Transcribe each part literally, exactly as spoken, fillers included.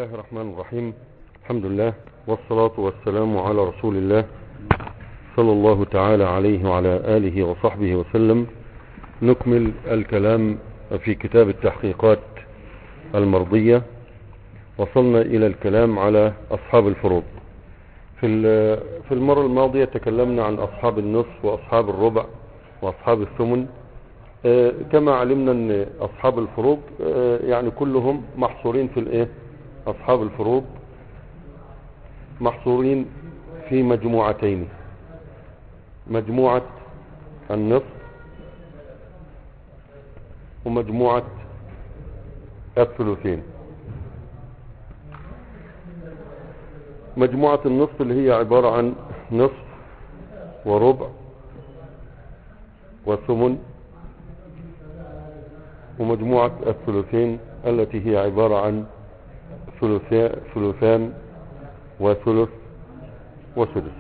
الله الرحمن الرحيم. الحمد لله والصلاة والسلام على رسول الله صلى الله تعالى عليه وعلى آله وصحبه وسلم. نكمل الكلام في كتاب التحقيقات المرضية. وصلنا إلى الكلام على أصحاب الفروض. في في المرة الماضية تكلمنا عن أصحاب النصف وأصحاب الربع وأصحاب الثمن. كما علمنا أن أصحاب الفروض يعني كلهم محصورين في الإيه؟ أصحاب الفروض محصورين في مجموعتين: مجموعة النصف ومجموعة الثلثين. مجموعة النصف اللي هي عبارة عن نصف وربع وثمن، ومجموعة الثلثين التي هي عبارة عن ثلثان وثلث وسدس.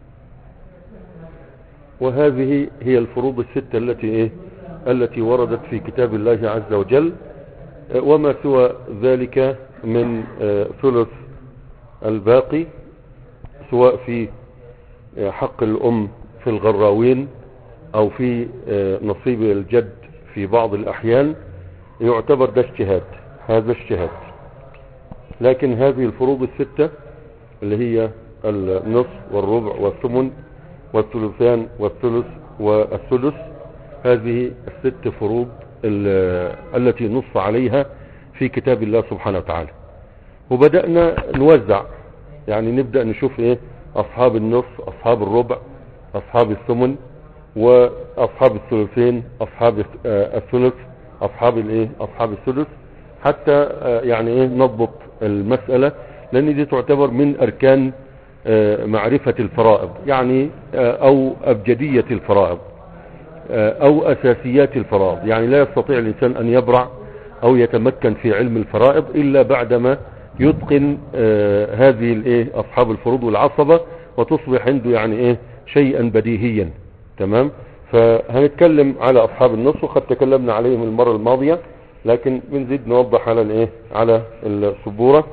وهذه هي الفروض الستة التي ايه التي وردت في كتاب الله عز وجل. وما سوى ذلك من ثلث الباقي سواء في حق الأم في الغراوين أو في نصيب الجد في بعض الأحيان يعتبر ده اجتهاد، هذا اجتهاد. لكن هذه الفروض الستة اللي هي النصف والربع والثمن والثلثان والثلث والسدس، هذه الست فروض التي نص عليها في كتاب الله سبحانه وتعالى. وبدأنا نوزع، يعني نبدأ نشوف ايه أصحاب النصف، أصحاب الربع، أصحاب الثمن، وأصحاب الثلثين، أصحاب الثلث، أصحاب الايه أصحاب السدس، حتى يعني ايه نضبط المسألة، لأن دي تعتبر من أركان معرفة الفرائض، يعني أو أبجدية الفرائض أو أساسيات الفرائض. يعني لا يستطيع الإنسان أن يبرع أو يتمكن في علم الفرائض إلا بعدما يتقن هذه الايه أصحاب الفروض والعصبة، وتصبح عنده يعني ايه شيئا بديهيا. تمام. فهنتكلم على أصحاب النص، وقد تكلمنا عليهم المرة الماضية، لكن بنزيد نوضح على الايه على السبورة.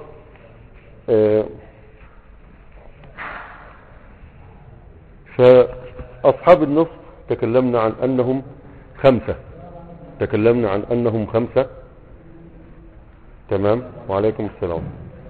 فأصحاب النص تكلمنا عن أنهم خمسة تكلمنا عن أنهم خمسة تمام. وعليكم السلام.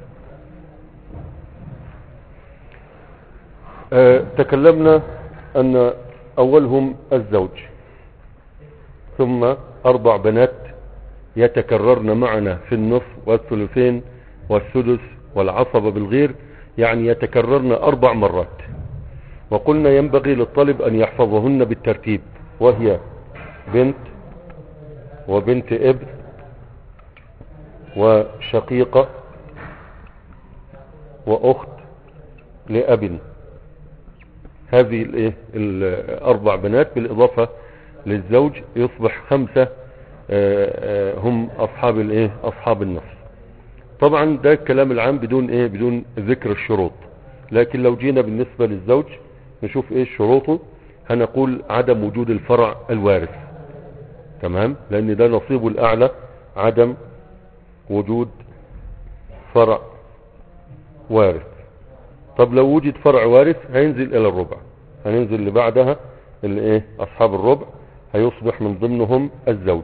أه تكلمنا أن أولهم الزوج، ثم أربع بنات يتكررن معنا في النصف والثلثين والسدس والعصبة بالغير، يعني يتكررن أربع مرات. وقلنا ينبغي للطالب أن يحفظهن بالترتيب، وهي بنت وبنت ابن وشقيقة وأخت لأب. هذه الايه الأربع بنات بالإضافة للزوج يصبح خمسة هم أصحاب الايه أصحاب النصف. طبعا ده الكلام العام بدون ايه بدون ذكر الشروط. لكن لو جينا بالنسبة للزوج نشوف ايه شروطه، هنقول عدم وجود الفرع الوارث. تمام. لأن ده نصيبه الأعلى، عدم وجود فرع وارث. طب لو وجد فرع وارث هينزل الى الربع، هننزل اللي بعدها اللي ايه اصحاب الربع، هيصبح من ضمنهم الزوج،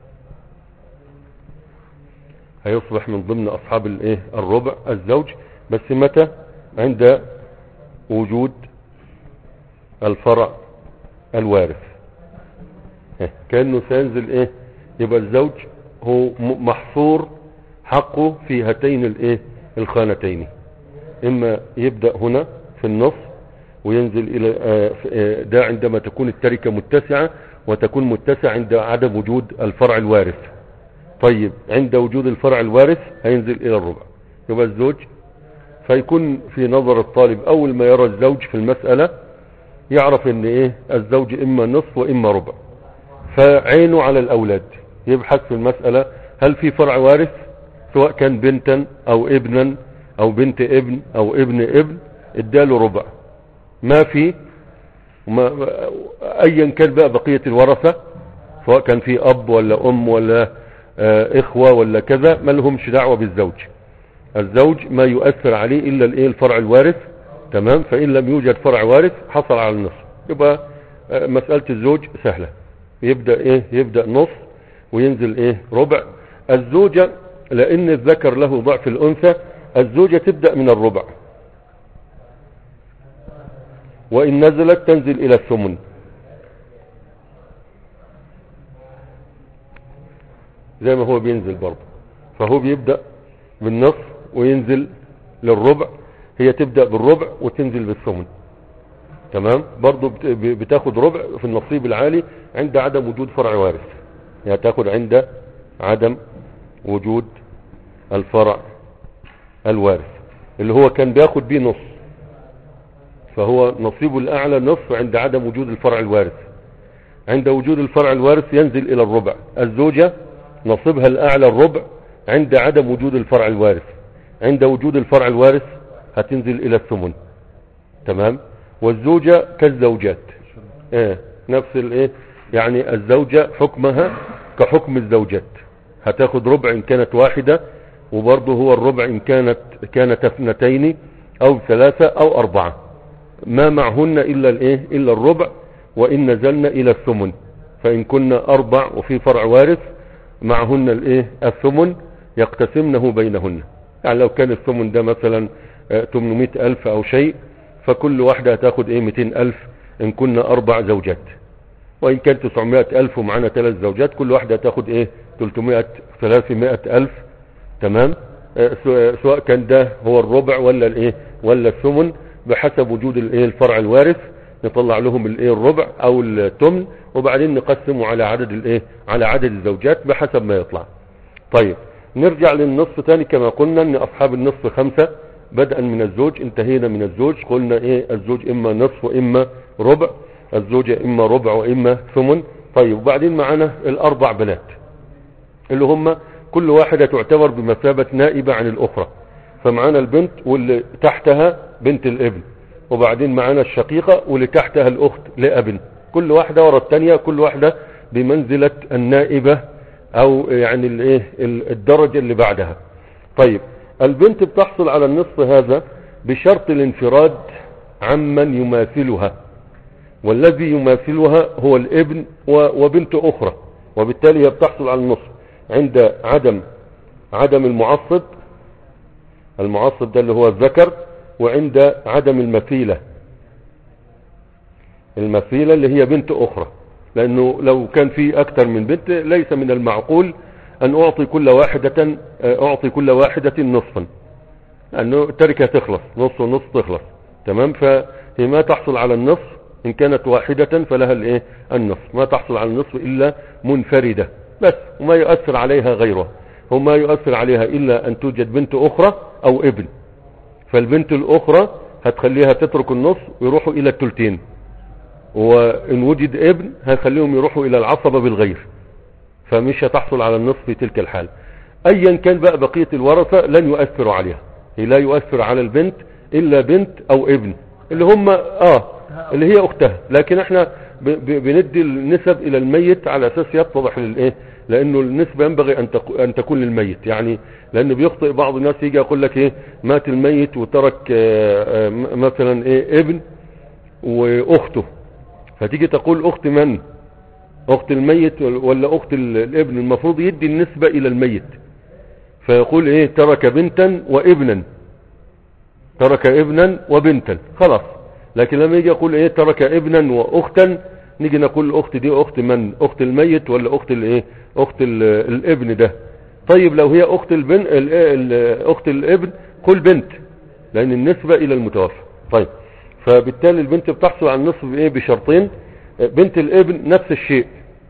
هيصبح من ضمن اصحاب الايه الربع الزوج. بس متى؟ عند وجود الفرع الوارث. كأنه سينزل ايه يبقى الزوج هو محصور حقه في هاتين الايه الخانتين، اما يبدأ هنا في النص وينزل الى ده عندما تكون التركة متسعة، وتكون متسعة عند عدم وجود الفرع الوارث. طيب عند وجود الفرع الوارث هينزل الى الربع، يبقى الزوج. فيكون في نظر الطالب اول ما يرى الزوج في المسألة يعرف ان ايه الزوج اما نصف واما ربع، فعينه على الاولاد، يبحث في المسألة هل في فرع وارث، سواء كان بنتا او ابنا او بنت ابن او ابن ابن، اداله ربع. ما في ما ايا كان بقى بقية الورثة، سواء كان في اب ولا ام ولا اه اخوة ولا كذا، ما لهمش دعوة بالزوج. الزوج ما يؤثر عليه الا الايه الفرع الوارث. تمام. فان لم يوجد فرع وارث حصل على النصف. يبقى مسألة الزوج سهلة، يبدأ ايه يبدأ نص وينزل ايه ربع. الزوجة لان الذكر له ضعف الانثى، الزوجة تبدأ من الربع، وان نزلت تنزل الى الثمن. زي ما هو بينزل برضه، فهو بيبدأ بالنصف وينزل للربع، هي تبدأ بالربع وتنزل بالثمن. تمام. برضه بتاخد ربع في النصيب العالي عند عدم وجود فرع وارث، يعني تاخد عند عدم وجود الفرع الوارث اللي هو كان بياخد بيه نص، فهو نصيبه الاعلى نصف عند عدم وجود الفرع الوارث. عند وجود الفرع الوارث ينزل الى الربع. الزوجة نصيبها الاعلى الربع عند عدم وجود الفرع الوارث، عند وجود الفرع الوارث هتنزل الى الثمن. تمام. والزوجة كالزوجات ايه نفس الايه، يعني الزوجة حكمها كحكم الزوجات، هتاخد ربع ان كانت واحدة، وبرضه هو الربع ان كانت كانت اثنتين او ثلاثة او اربعة، ما معهن الا الايه الا الربع، وان نزلنا الى الثمن. فان كنا اربع وفي فرع وارث معهن الايه الثمن يقتسمنه بينهن. يعني لو كان الثمن ده مثلا ثمانمائة الف او شيء، فكل واحدة هتاخد ايه مئتين الف ان كنا اربع زوجات، وان كان تسعمائة الف ومعنا ثلاث زوجات كل واحدة هتاخد ايه ثلاثمائة ثلاثمائة الف. تمام. سواء كان ده هو الربع ولا الايه ولا الثمن، بحسب وجود الايه الفرع الوارث نطلع لهم الايه الربع او الثمن، وبعدين نقسمه على عدد الايه على عدد الزوجات بحسب ما يطلع. طيب نرجع للنصف تاني. كما قلنا ان اصحاب النصف خمسة بدءا من الزوج، انتهينا من الزوج قلنا ايه الزوج اما نصف واما ربع، الزوجة اما ربع واما ثمن. طيب وبعدين معنا الاربع بنات اللي هم كل واحدة تعتبر بمثابة نائبة عن الاخرى. فمعنا البنت واللي تحتها بنت الابن، وبعدين معنا الشقيقة واللي تحتها الاخت لابن، كل واحدة ورا الثانية، كل واحدة بمنزلة النائبة او يعني الايه الدرجة اللي بعدها. طيب البنت بتحصل على النصف هذا بشرط الانفراد عمن يماثلها، والذي يماثلها هو الابن وبنت اخرى، وبالتالي هي بتحصل على النصف عند عدم عدم المعصب. المعصب ده اللي هو الذكر، وعند عدم المثيلة، المثيلة اللي هي بنت اخرى، لانه لو كان في اكثر من بنت ليس من المعقول ان اعطي كل واحدة اعطي كل واحدة نصفا، لانه التركة تخلص نص ونص تخلص. تمام. فهي ما تحصل على النصف ان كانت واحدة فلها الايه النصف، ما تحصل على النصف الا منفردة بس، وما يؤثر عليها غيرها، وما يؤثر عليها الا ان توجد بنت اخرى او ابن. فالبنت الاخرى هتخليها تترك النص ويروحوا الى الثلثين، وان وجد ابن هيخليهم يروحوا الى العصبة بالغير، فمش هتحصل على النصف في تلك الحال. ايا كان بقى بقية الورثة لن يؤثروا عليها، هي لا يؤثر على البنت الا بنت او ابن اللي هم اه اللي هي اختها. لكن احنا ب ب بندي النسب الى الميت على اساس يتضح للايه، لانه النسبة ينبغي ان, ان تكون للميت، يعني لانه بيخطئ بعض الناس يجي يقول لك ايه مات الميت وترك آه آه مثلا ايه ابن واخته، فتيجي تقول اخت من؟ اخت الميت ولا اخت الابن؟ المفروض يدي النسبة الى الميت، فيقول ايه ترك بنتا وابنا، ترك ابنا وبنتا خلاص. لكن لما يجي يقول ايه ترك ابنا واختا، نيجي نقول الاخت دي اخت من؟ اخت الميت ولا اخت الايه اخت الابن ده؟ طيب لو هي اخت البن اخت الابن قل بنت، لان النسبة الى المتوفى. طيب فبالتالي البنت بتحصل على النصف بايه بشرطين. بنت الابن نفس الشيء،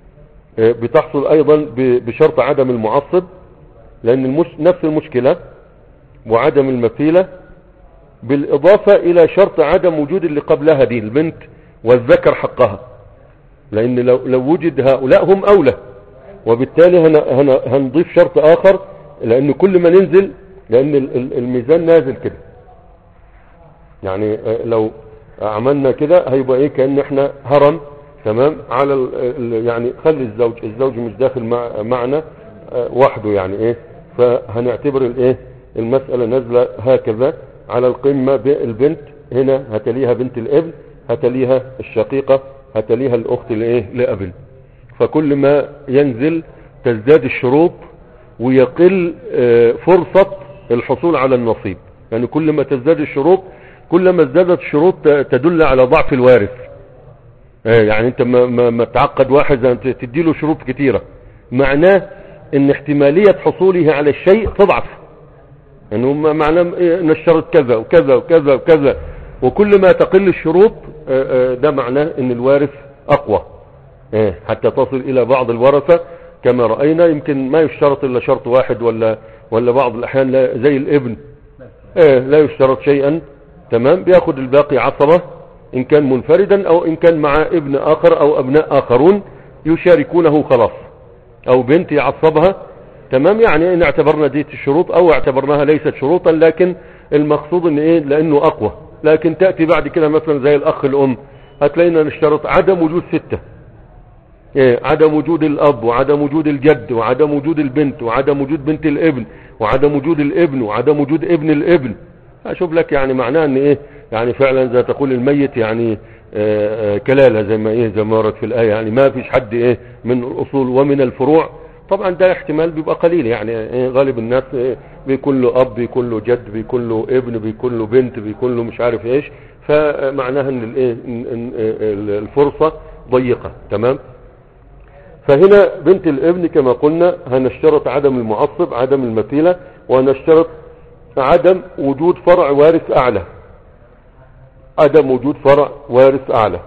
بتحصل ايضا بشرط عدم المعصب، لان المش... نفس المشكلة وعدم المثيلة، بالاضافة الى شرط عدم وجود اللي قبلها دي البنت والذكر حقها، لان لو, لو وجد هؤلاء هم اولى، وبالتالي هن... هن... هنضيف شرط اخر، لان كل ما ننزل، لان الميزان نازل كده، يعني لو عملنا كده هيبقى ايه كأن احنا هرم. تمام. على ال يعني خلي الزوج الزوج مش داخل مع معنا وحده، يعني ايه، فهنعتبر الايه المسألة نازلة هكذا على القمة البنت، هنا هتليها بنت الابن، هتليها الشقيقة، هتليها الاخت لايه لابن. فكل ما ينزل تزداد الشروط ويقل فرصة الحصول على النصيب. يعني كل ما تزداد الشروط كل ما ازدادت الشروط تدل على ضعف الوارث. يعني انت ما, ما, ما تعقد واحد تديله شروط كتيرة، معناه ان احتمالية حصوله على الشيء تضعف. يعني معناه نشرت كذا وكذا وكذا وكذا، وكل ما تقل الشروط ده معناه ان الوارث اقوى، حتى تصل الى بعض الورثة كما رأينا يمكن ما يشترط الا شرط واحد ولا ولا بعض الاحيان زي الابن لا يشترط شيئا، تمام، بياخد الباقي عصبة ان كان منفردا او ان كان مع ابن اخر او ابناء اخرون يشاركونه خلاص، او بنت يعصبها، تمام. يعني ان اعتبرنا دي الشروط او اعتبرناها ليست شروطا، لكن المقصود ان ايه لانه اقوى. لكن تأتي بعد كده مثلا زي الاخ الام هتلاقينا نشترط عدم وجود ستة، إيه؟ عدم وجود الاب وعدم وجود الجد وعدم وجود البنت وعدم وجود بنت الابن وعدم وجود الابن وعدم وجود ابن الابن. اشوف لك يعني معناه ان ايه، يعني فعلا زي تقول الميت يعني آآ آآ كلالة زي ما ايه زي ما ورد في الايه، يعني ما فيش حد ايه من الاصول ومن الفروع. طبعا ده احتمال بيبقى قليل، يعني إيه غالب الناس إيه بيكون له اب بيكون له جد بيكون له ابن بيكون له بنت بيكون له مش عارف ايش، فمعناها ان الايه الفرصة ضيقة، تمام. فهنا بنت الابن كما قلنا هنشترط عدم المعصب عدم المثيلة، وهنشترط عدم وجود فرع وارث اعلى، عدم وجود فرع وارث اعلى.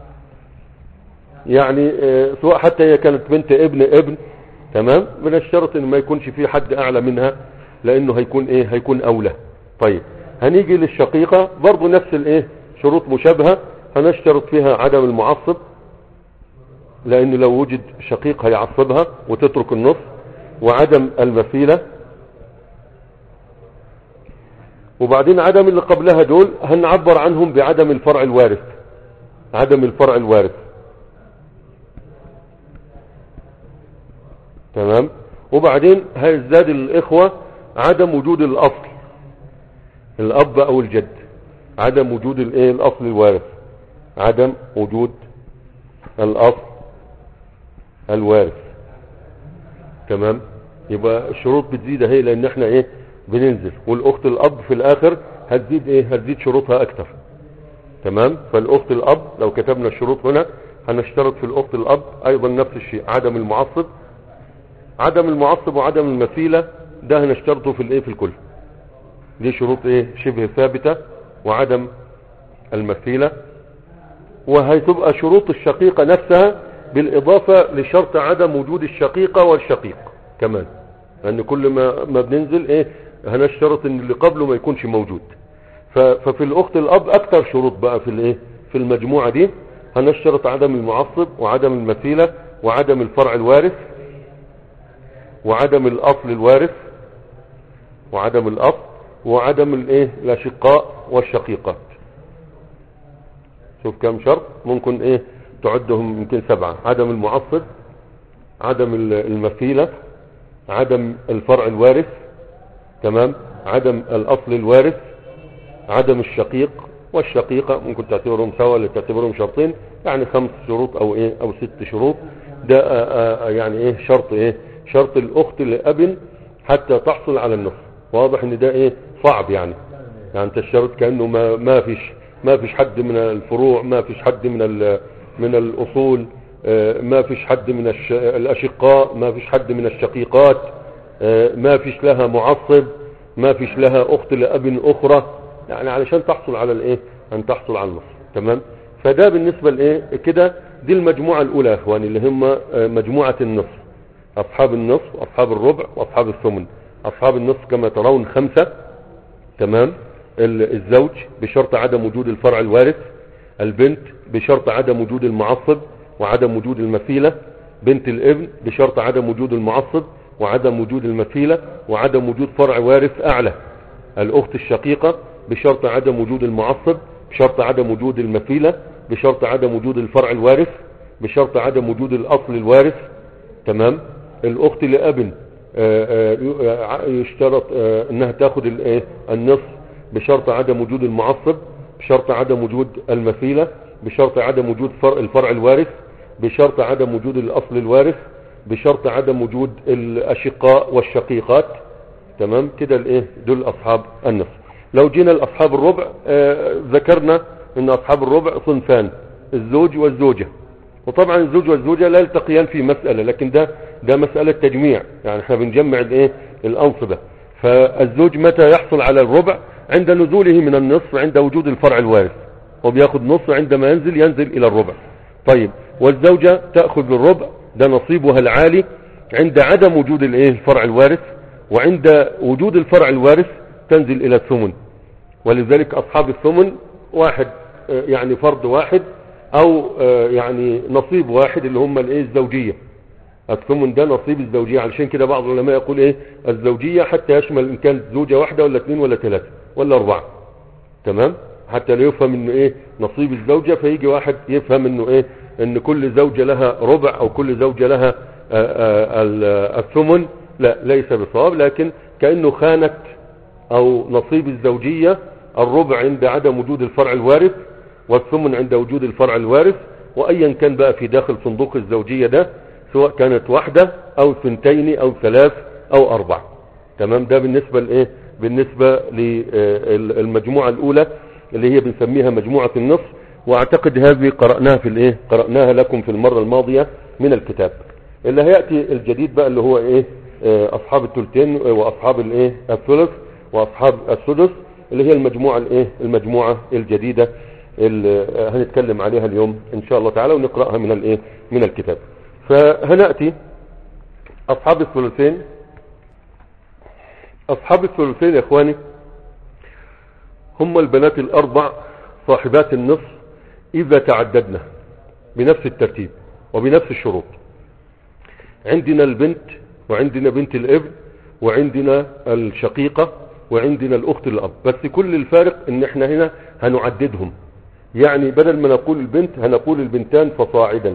يعني اه سواء حتى هي كانت بنت ابن ابن، تمام، بنشترط ان ما يكونش في حد اعلى منها لانه هيكون ايه هيكون اولى. طيب هنيجي للشقيقة برضو نفس الايه شروط مشابهة، هنشترط فيها عدم المعصب لانه لو وجد شقيق هيعصبها وتترك النص، وعدم المثيلة، وبعدين عدم اللي قبلها دول هنعبر عنهم بعدم الفرع الوارث، عدم الفرع الوارث، تمام. وبعدين هيزداد الاخوة عدم وجود الاصل الاب او الجد، عدم وجود الايه الاصل الوارث، عدم وجود الاصل الوارث، تمام. يبقى الشروط بتزيد اهي لان احنا ايه بننزل، والاخت الاب في الاخر هتزيد ايه هتزيد شروطها اكتر، تمام. فالاخت الاب لو كتبنا الشروط هنا هنشترط في الاخت الاب ايضا نفس الشيء، عدم المعصب عدم المعصب وعدم المثيلة، ده هنشترطه في الايه في الكل، دي شروط ايه شبه ثابتة، وعدم المثيلة. وهتبقى شروط الشقيقة نفسها بالاضافة لشرط عدم وجود الشقيقة والشقيق كمان، لان كل ما ما بننزل ايه هنشترط ان اللي قبله ما يكونش موجود. ففي الاخت الاب اكتر شروط بقى في الايه في المجموعة دي، هنشترط عدم المعصب وعدم المثيلة وعدم الفرع الوارث وعدم الاصل الوارث وعدم الاصل وعدم الايه الاشقاء والشقيقات. شوف كم شرط ممكن ايه تعدهم، يمكن سبعة: عدم المعصب، عدم المثيلة، عدم الفرع الوارث، تمام، عدم الاصل الوارث، عدم الشقيق والشقيقة، ممكن تعتبرهم سوا ولا تعتبرهم شرطين، يعني خمس شروط او ايه او ست شروط. ده آآ آآ يعني ايه شرط ايه شرط الاخت لاب حتى تحصل على النصف. واضح ان ده ايه صعب، يعني يعني انت الشرط كأنه ما, ما فيش ما فيش حد من الفروع، ما فيش حد من من الاصول، ما فيش حد من الاشقاء، ما فيش حد من الشقيقات، ما فيش لها معصب، ما فيش لها اخت لاب اخرى، يعني علشان تحصل على الايه ان تحصل على النصف، تمام. فده بالنسبة لايه كده، دي المجموعة الاولى يا اخواني اللي هم مجموعة النصف، اصحاب النصف واصحاب الربع واصحاب الثمن. اصحاب النصف كما ترون خمسة، تمام. الزوج بشرط عدم وجود الفرع الوارث، البنت بشرط عدم وجود المعصب وعدم وجود المثيلة، بنت الابن بشرط عدم وجود المعصب وعدم وجود المثيلة وعدم وجود فرع وارث اعلى، الاخت الشقيقة بشرط عدم وجود المعصب بشرط عدم وجود المثيلة بشرط عدم وجود الفرع الوارث بشرط عدم وجود الاصل الوارث، تمام. الاخت لاب يشترط انها تاخد الايه النصف بشرط عدم وجود المعصب، بشرط عدم وجود المثيلة، بشرط عدم وجود فرع الفرع الوارث، بشرط عدم وجود الاصل الوارث، بشرط عدم وجود الاشقاء والشقيقات. تمام كده الايه دول اصحاب النصف. لو جينا لاصحاب الربع آه ذكرنا ان اصحاب الربع صنفان، الزوج والزوجة. وطبعا الزوج والزوجة لا يلتقيان في مسألة، لكن ده ده مسألة تجميع، يعني احنا بنجمع الايه الانصبة. فالزوج متى يحصل على الربع؟ عند نزوله من النصف، عند وجود الفرع الوارث، وبياخد نصف عندما ينزل ينزل الى الربع. طيب والزوجة تأخذ بالربع، ده نصيبها العالي عند عدم وجود الايه الفرع الوارث، وعند وجود الفرع الوارث تنزل الى الثمن. ولذلك اصحاب الثمن واحد يعني فرد واحد او يعني نصيب واحد اللي هم الايه الزوجية. الثمن ده نصيب الزوجية، علشان كده بعض العلماء يقول ايه الزوجية حتى يشمل ان كانت زوجة واحدة ولا اثنين ولا ثلاثة ولا اربعة. تمام، حتى لا يفهم انه ايه نصيب الزوجة فيجي واحد يفهم انه ايه ان كل زوجة لها ربع او كل زوجة لها الثمن. لا، ليس بصواب، لكن كأنه خانت او نصيب الزوجية الربع عند عدم وجود الفرع الوارث، والثمن عند وجود الفرع الوارث. وايا كان بقى في داخل صندوق الزوجية ده، سواء كانت واحدة او ثنتين او ثلاث او اربع. تمام، ده بالنسبة لايه بالنسبة للمجموعة الاولى اللي هي بنسميها مجموعة النصف. واعتقد هذه قرأناها في الايه قرأناها لكم في المرة الماضية من الكتاب. اللي هيأتي الجديد بقى اللي هو ايه اصحاب الثلثين واصحاب الايه الثلث واصحاب السدس، اللي هي المجموعة الايه المجموعة الجديدة اللي هنتكلم عليها اليوم ان شاء الله تعالى، ونقرأها من الايه من الكتاب. فهنأتي اصحاب الثلثين. اصحاب الثلثين يا اخواني هم البنات الاربع صاحبات النصف اذا تعددنا بنفس الترتيب وبنفس الشروط. عندنا البنت، وعندنا بنت الابن، وعندنا الشقيقة، وعندنا الاخت الاب. بس كل الفارق ان احنا هنا هنعددهم، يعني بدل ما نقول البنت هنقول البنتان فصاعدا.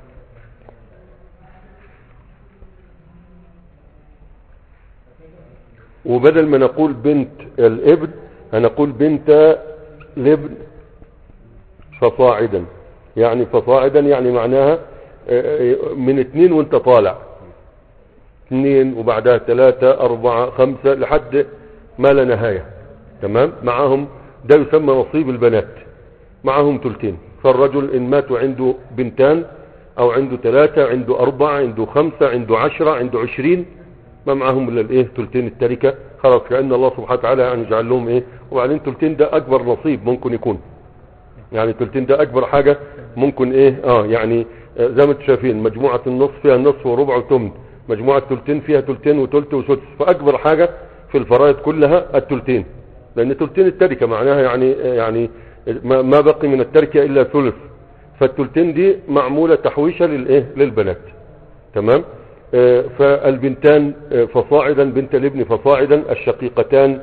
وبدل ما نقول بنت الابن هنقول بنت الابن فصاعدا. يعني فصاعدا يعني معناها من اثنين وانت طالع، اثنين وبعدها ثلاثة اربعة خمسة لحد ما لا نهاية. تمام، معهم ده يسمى نصيب البنات، معهم ثلثين. فالرجل ان ماتوا عنده بنتان او عنده ثلاثة عنده اربعة عنده خمسة عنده عشرة عنده عشرين، ما معهم الا الايه ثلثين التركة. خلاص، كأن الله سبحانه وتعالى يعني جعل لهم ايه. وبعدين ثلثين ده اكبر نصيب ممكن يكون، يعني ثلثين ده اكبر حاجة ممكن ايه اه يعني زي ما انتم شايفين مجموعة النصف فيها نصف وربع وثمن، مجموعة ثلثين فيها ثلثين وثلث وسدس. فاكبر حاجة في الفرائض كلها الثلثين، لان ثلثين التركة معناها يعني يعني ما بقي من التركة الا ثلث. فالثلثين دي معمولة تحويشة للايه للبنات. تمام. آه فالبنتان آه فصاعدا، بنت الابن فصاعدا، الشقيقتان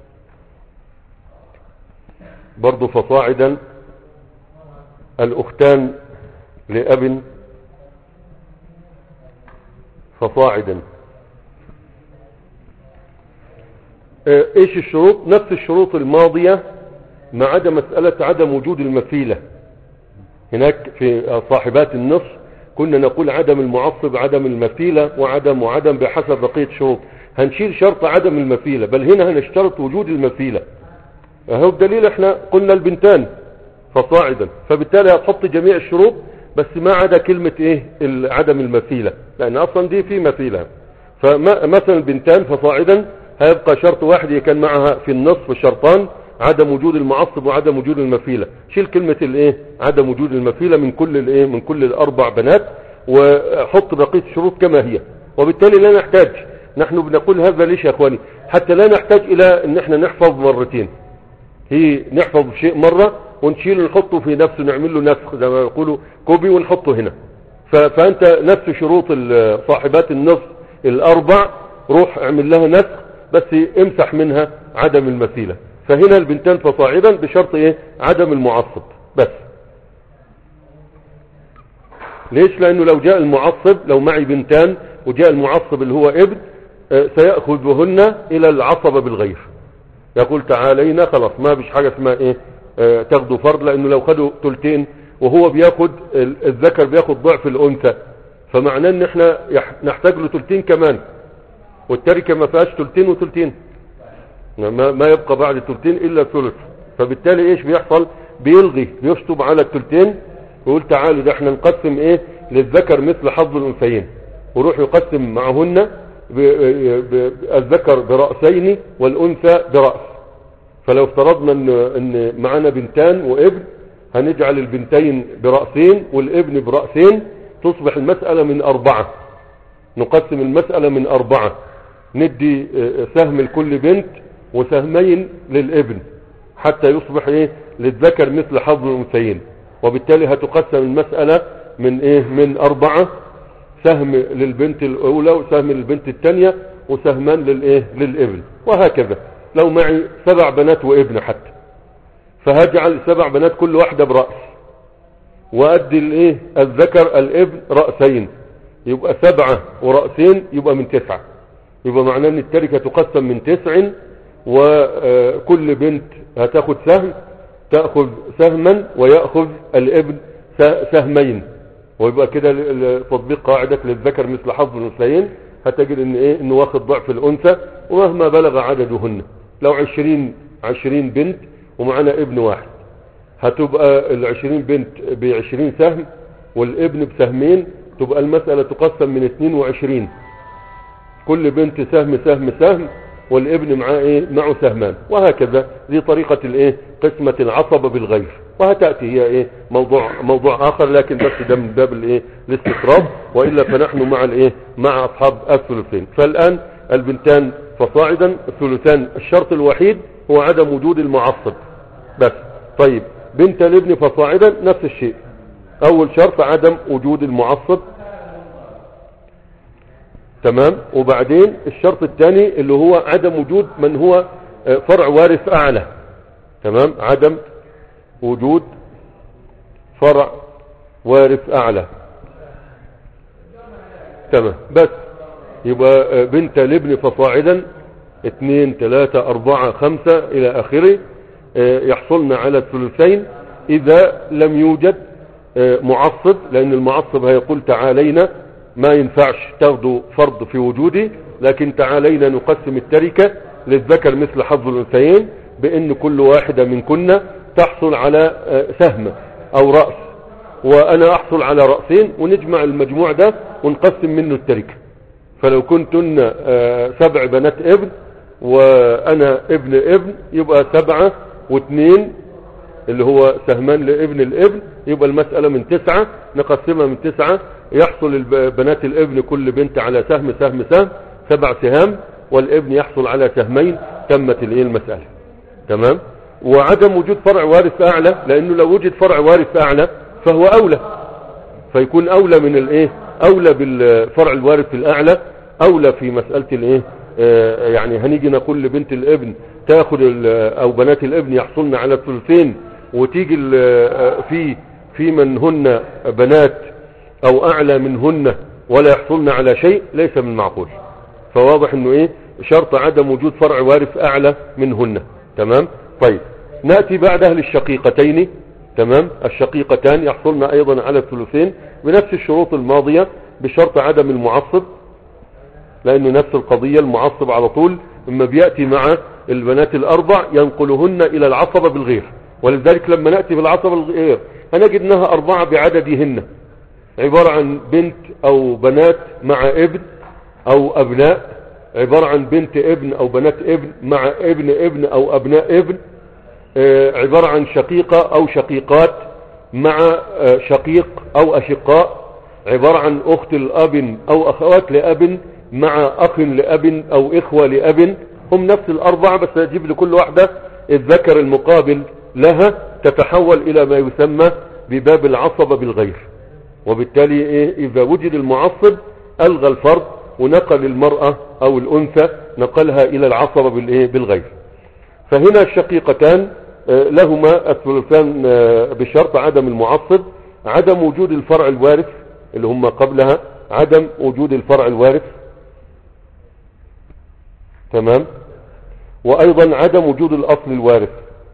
برضو فصاعدا، الاختان لاب فصاعدا. آه ايش الشروط؟ نفس الشروط الماضية ما عدا مسألة عدم وجود المثيلة. هناك في صاحبات النصف كنا نقول عدم المعصب، عدم المثيلة، وعدم وعدم بحسب بقية الشروط. هنشيل شرط عدم المثيلة، بل هنا هنشترط وجود المثيلة. اهو الدليل احنا قلنا البنتان فصاعدا، فبالتالي هتحط جميع الشروط بس ما عدا كلمة ايه عدم المثيلة، لان اصلا دي في مثيلة. فمثلا البنتان فصاعدا هيبقى شرط واحد كان معها في النصف شرطان، عدم وجود المعصب وعدم وجود المثيلة. شيل كلمة الايه عدم وجود المثيلة من كل الايه من كل الاربع بنات، وحط بقية الشروط كما هي. وبالتالي لا نحتاج، نحن بنقول هذا ليش يا اخواني؟ حتى لا نحتاج الى ان احنا نحفظ مرتين. هي نحفظ شيء مرة ونشيله نحطه في نفسه، نعمل له نسخ زي ما يقولوا كوبي ونحطه هنا. فانت نفس شروط صاحبات النصف الاربع روح اعمل لها نسخ، بس امسح منها عدم المثيلة. فهنا البنتان فصاعدا بشرط ايه عدم المعصب بس. ليش؟ لانه لو جاء المعصب، لو معي بنتان وجاء المعصب اللي هو ابن، سيأخذهن الى العصبة بالغير. يقول تعالينا خلاص ما بيش حاجة اسمها ايه اه تاخدوا فرض، لانه لو خدوا تلتين وهو بياخد الذكر بياخد ضعف الانثى، فمعناه ان احنا نحتاج له تلتين كمان، والتركة ما فيهاش تلتين وتلتين، ما, ما يبقى بعد التلتين الا ثلث. فبالتالي ايش بيحصل؟ بيلغي بيشطب على التلتين ويقول تعالوا ده احنا نقسم ايه للذكر مثل حظ الانثيين، وروح يقسم معهن الذكر برأسين والانثى برأس. فلو افترضنا ان, إن معنا بنتان وابن، هنجعل البنتين برأسين والابن برأسين، تصبح المسألة من اربعة. نقسم المسألة من اربعة، ندي سهم لكل بنت وسهمين للابن حتى يصبح ايه للذكر مثل حظ الانثيين. وبالتالي هتقسم المسألة من ايه من اربعة، سهم للبنت الاولى وسهم للبنت الثانية وسهمان للايه للابن، وهكذا. لو معي سبع بنات وابن حتى، فهجعل سبع بنات كل واحدة برأس، وادي الايه الذكر الابن رأسين، يبقى سبعة ورأسين يبقى من تسعة. يبقى معناه ان التركة تقسم من تسع، وكل بنت هتاخد سهم، تأخذ سهما ويأخذ الابن سهمين، ويبقى كده تطبيق قاعدة للذكر مثل حظ الانثيين. هتجد ان ايه انه واخد ضعف الانثى ومهما بلغ عددهن. لو عشرين عشرين بنت ومعنا ابن واحد، هتبقى العشرين بنت بعشرين سهم والابن بسهمين، تبقى المسألة تقسم من اثنين وعشرين، كل بنت سهم سهم سهم والابن معاه ايه معه سهمان، وهكذا. دي طريقة الايه قسمة العصبة بالغير، وهتأتي هي ايه موضوع موضوع اخر، لكن بس ده من باب الايه الاستطراد، وإلا فنحن مع الايه مع اصحاب الثلثين. فالان البنتان فصاعدا الثلثان، الشرط الوحيد هو عدم وجود المعصب بس. طيب بنت الابن فصاعدا نفس الشيء، اول شرط عدم وجود المعصب، تمام. وبعدين الشرط الثاني اللي هو عدم وجود من هو فرع وارث اعلى، تمام، عدم وجود فرع وارث اعلى، تمام. بس يبقى بنت الابن فصاعدا اثنين ثلاثة اربعة خمسة الى اخره يحصلنا على الثلثين اذا لم يوجد معصب، لان المعصب هيقول تعالينا ما ينفعش تاخدوا فرض في وجودي، لكن تعالينا نقسم التركة للذكر مثل حظ الانثيين، بان كل واحدة منكن تحصل على سهم او رأس، وانا احصل على رأسين، ونجمع المجموع ده ونقسم منه التركة. فلو كنتن سبع بنات ابن وانا ابن ابن، يبقى سبعة واثنين اللي هو سهمان لابن الابن، يبقى المسألة من تسعة، نقسمها من تسعة، يحصل بنات الابن كل بنت على سهم سهم سهم، سبع سهام، والابن يحصل على سهمين، تمت الايه المسألة، تمام. وعدم وجود فرع وارث اعلى، لانه لو وجد فرع وارث اعلى فهو اولى، فيكون اولى من الايه اولى بالفرع الوارث الاعلى، اولى في مسألة الايه آه يعني هنيجي نقول لبنت الابن تاخد او بنات الابن يحصلن على الثلثين، وتيجي في في من هن بنات او اعلى منهن ولا يحصلن على شيء، ليس من معقول. فواضح انه ايه شرط عدم وجود فرع وارث اعلى منهن، تمام. طيب نأتي بعدها للشقيقتين، تمام. الشقيقتان يحصلن ايضا على الثلثين بنفس الشروط الماضية، بشرط عدم المعصب، لانه نفس القضية. المعصب على طول اما بيأتي مع البنات الاربع ينقلهن الى العصبة بالغير، ولذلك لما نأتي بالعصبة بالغير هنجد انها اربعة بعددهن، عبارة عن بنت او بنات مع ابن او ابناء، عبارة عن بنت ابن او بنات ابن مع ابن ابن او ابناء ابن، عبارة عن شقيقة او شقيقات مع شقيق او اشقاء، عبارة عن اخت الاب او اخوات لاب مع اخ لاب او اخوة لاب. هم نفس الاربعة، بس يجيب لكل واحدة الذكر المقابل لها، تتحول الى ما يسمى بباب العصبة بالغير. وبالتالي إيه اذا وجد المعصب الغى الفرد ونقل المرأة او الانثى نقلها الى العصبة بالايه بالغير. فهنا الشقيقتان لهما الثلثان بشرط عدم المعصب، عدم وجود الفرع الوارث اللي هم قبلها، عدم وجود الفرع الوارث، تمام. وايضا عدم وجود الاصل الوارث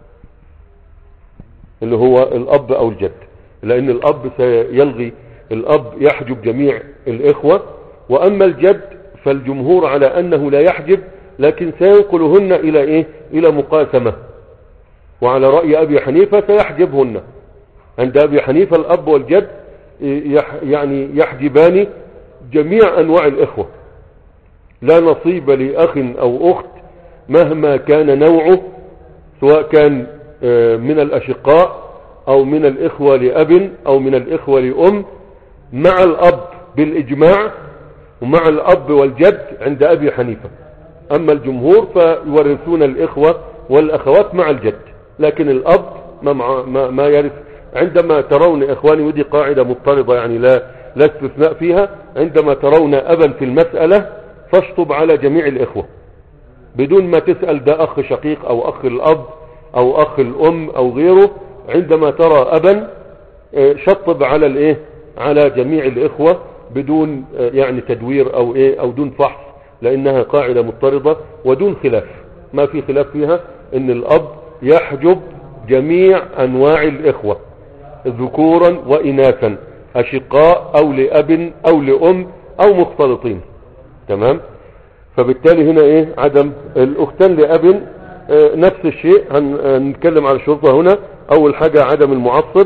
اللي هو الاب او الجد، لان الاب سيلغي، الاب يحجب جميع الاخوة، واما الجد فالجمهور على انه لا يحجب، لكن سينقلهن الى ايه، الى مقاسمة. وعلى رأي ابي حنيفة سيحجبهن. عند ابي حنيفة الاب والجد يعني يحجبان جميع انواع الاخوة، لا نصيب لاخ او اخت مهما كان نوعه، سواء كان من الاشقاء او من الاخوة لاب او من الاخوة لام، مع الاب بالاجماع، ومع الاب والجد عند ابي حنيفة. اما الجمهور فيورثون الاخوة والاخوات مع الجد، لكن الاب ما, ما, ما يرث. عندما ترون اخواني، ودي قاعدة مضطردة يعني لا لا استثناء فيها، عندما ترون ابا في المسألة فاشطب على جميع الاخوة بدون ما تسأل ده اخ شقيق او اخ الاب او اخ الام او غيره. عندما ترى ابا شطب على الايه، على جميع الاخوة بدون يعني تدوير او ايه او دون فحص، لانها قاعدة مضطردة ودون خلاف، ما في خلاف فيها ان الاب يحجب جميع انواع الاخوة ذكورا واناثا، اشقاء او لاب او لام او مختلطين. تمام. فبالتالي هنا ايه، عدم الاختان لاب اه نفس الشيء. هنتكلم على شروطها هنا. اول حاجة عدم المعصب،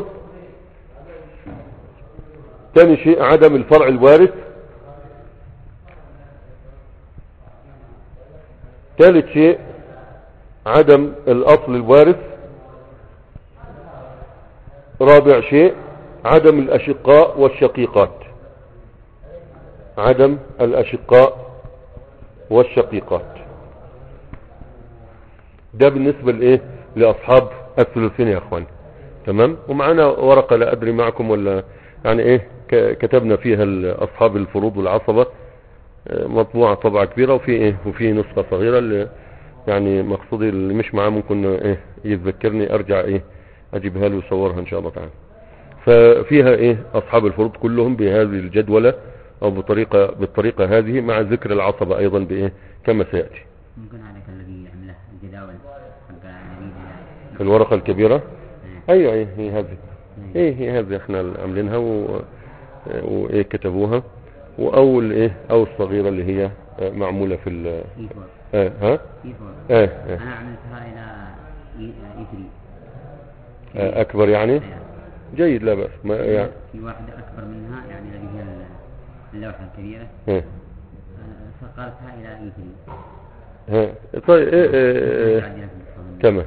ثاني شيء عدم الفرع الوارث، ثالث شيء عدم الاصل الوارث، رابع شيء عدم الاشقاء والشقيقات، عدم الاشقاء والشقيقات. ده بالنسبة لايه، لاصحاب الثلثين يا اخواني. تمام. ومعنا ورقة لا ادري معكم ولا يعني ايه، كتبنا فيها اصحاب الفروض والعصبة، مطبوعة طبعة كبيرة، وفي ايه، وفي نسخة صغيرة اللي يعني مقصودي اللي مش معاه ممكن ايه يتذكرني ارجع ايه اجيبها له ويصورها ان شاء الله تعالى. ففيها ايه اصحاب الفروض كلهم بهذه الجدولة او بطريقة بالطريقة هذه، مع ذكر العصبة ايضا بايه كما سيأتي. ممكن عليك الذي يعمله الجداول في الورقة الكبيرة. ايوه ايه هي هذه، ايه هي هذه احنا عاملينها و... وايه كتبوها. واول ايه او الصغيرة اللي هي معمولة في ال اه ها اه اه انا عملتها الى اي اه اكبر يعني. جيد، لا بأس. ما يعني في واحدة اكبر منها يعني اللي هي اللوحة الكبيرة اه فقالتها الى اي ها. طيب ايه, إيه, إيه تمام.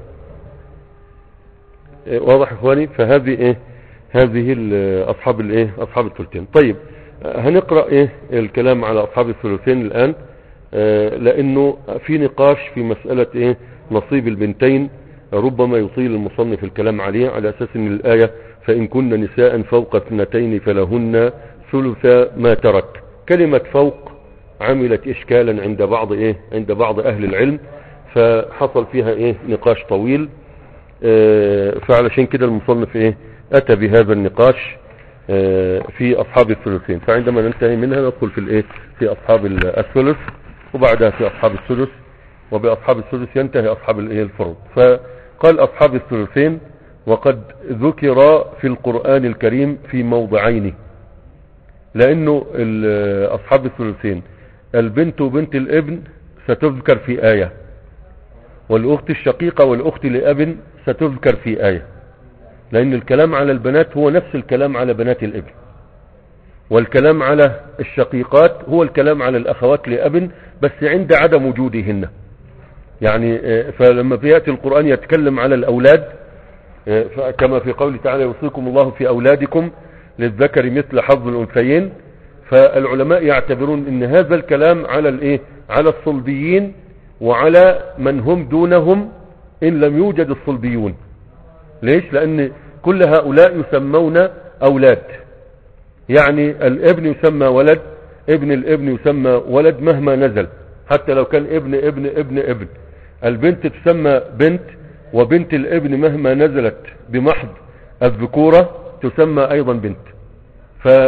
إيه واضح اخواني. فهذه ايه، هذه اصحاب الايه، اصحاب الثلثين. طيب هنقرأ ايه الكلام على اصحاب الثلثين الان، آه لانه في نقاش في مسألة ايه نصيب البنتين، ربما يطيل المصنف الكلام عليه، على اساس ان الاية فان كن نساء فوق اثنتين فلهن ثلث ما ترك. كلمة فوق عملت اشكالا عند بعض ايه، عند بعض اهل العلم، فحصل فيها ايه نقاش طويل. آه فعلشان كده المصنف ايه اتى بهذا النقاش في اصحاب الثلثين. فعندما ننتهي منها ندخل في الايه، في اصحاب الثلث، وبعدها في اصحاب الثلث، وباصحاب الثلث ينتهي اصحاب الايه الفروض. فقال اصحاب الثلثين وقد ذكر في القرآن الكريم في موضعين، لانه اصحاب الثلثين البنت وبنت الابن ستذكر في آية، والاخت الشقيقة والاخت لأب ستذكر في آية، لان الكلام على البنات هو نفس الكلام على بنات الابن، والكلام على الشقيقات هو الكلام على الاخوات لأب، بس عند عدم وجودهن. يعني فلما يأتي القرآن يتكلم على الاولاد، كما في قوله تعالى يوصيكم الله في اولادكم للذكر مثل حظ الانثيين، فالعلماء يعتبرون ان هذا الكلام على الايه، على الصلبيين وعلى من هم دونهم ان لم يوجد الصلبيون. ليش؟ لان كل هؤلاء يسمون اولاد، يعني الابن يسمى ولد، ابن الابن يسمى ولد مهما نزل، حتى لو كان ابن ابن ابن ابن. البنت تسمى بنت، وبنت الابن مهما نزلت بمحض الذكورة تسمى ايضا بنت.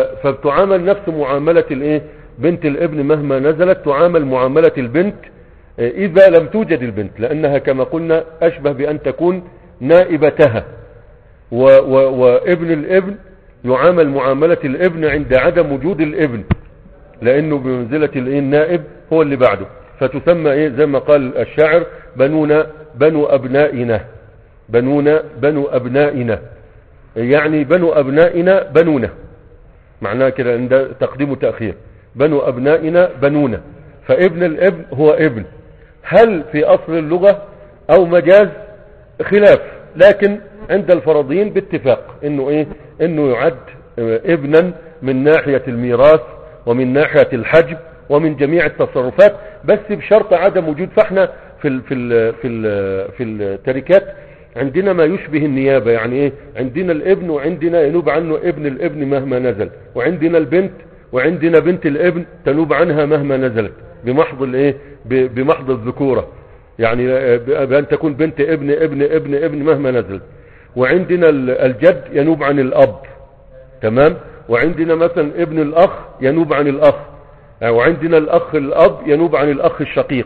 فبتعامل نفس معاملة الايه، بنت الابن مهما نزلت تعامل معاملة البنت إذا لم توجد البنت، لأنها كما قلنا أشبه بأن تكون نائبتها، و و وابن الابن يعامل معاملة الابن عند عدم وجود الابن، لأنه بمنزلة النائب هو اللي بعده، فتسمى إيه زي ما قال الشاعر بنونا بنو أبنائنا، بنونا بنو أبنائنا، يعني بنو أبنائنا بنونا، معناه كده عند تقديم وتأخير، بنو أبنائنا بنونا، فابن الابن هو ابن. هل في أصل اللغة أو مجاز؟ خلاف، لكن عند الفرضيين باتفاق انه ايه انه يعد ابنا من ناحية الميراث ومن ناحية الحجب ومن جميع التصرفات، بس بشرط عدم وجود. فاحنا في ال في ال في ال في التركات عندنا ما يشبه النيابة، يعني ايه عندنا الابن وعندنا ينوب عنه ابن الابن مهما نزل، وعندنا البنت وعندنا بنت الابن تنوب عنها مهما نزلت بمحض الايه بمحض الذكورة، يعني بأن تكون بنت ابن ابن ابن ابن مهما نزلت. وعندنا الجد ينوب عن الأب، تمام، وعندنا مثلا ابن الأخ ينوب عن الأخ، وعندنا الأخ الأب ينوب عن الأخ الشقيق،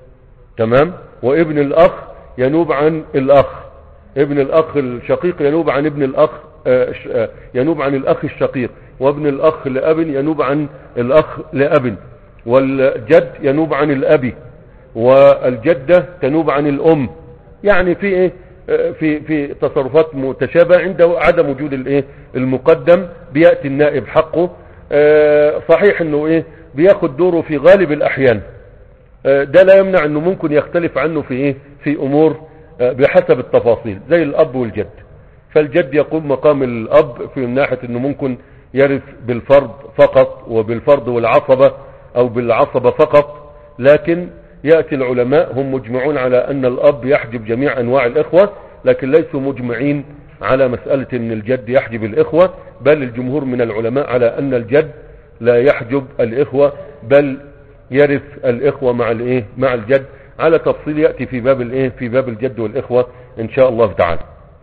تمام، وابن الأخ ينوب عن الأخ، ابن الأخ الشقيق ينوب عن ابن الأخ ينوب عن الأخ الشقيق، وابن الأخ لأب ينوب عن الأخ لأب، والجد ينوب عن الأب، والجدة تنوب عن الأم. يعني في ايه في في تصرفات متشابهة عند عدم وجود الايه المقدم بيأتي النائب حقه. صحيح انه ايه بياخد دوره في غالب الاحيان، ده لا يمنع انه ممكن يختلف عنه في ايه في امور بحسب التفاصيل زي الاب والجد. فالجد يقوم مقام الاب في ناحية انه ممكن يرث بالفرض فقط وبالفرض والعصبة او بالعصبة فقط، لكن يأتي العلماء هم مجمعون على أن الأب يحجب جميع أنواع الإخوة، لكن ليسوا مجمعين على مسألة أن الجد يحجب الإخوة، بل الجمهور من العلماء على أن الجد لا يحجب الإخوة، بل يرث الإخوة مع الإيه مع الجد، على تفصيل يأتي في باب الإيه في باب الجد والإخوة إن شاء الله تعالى.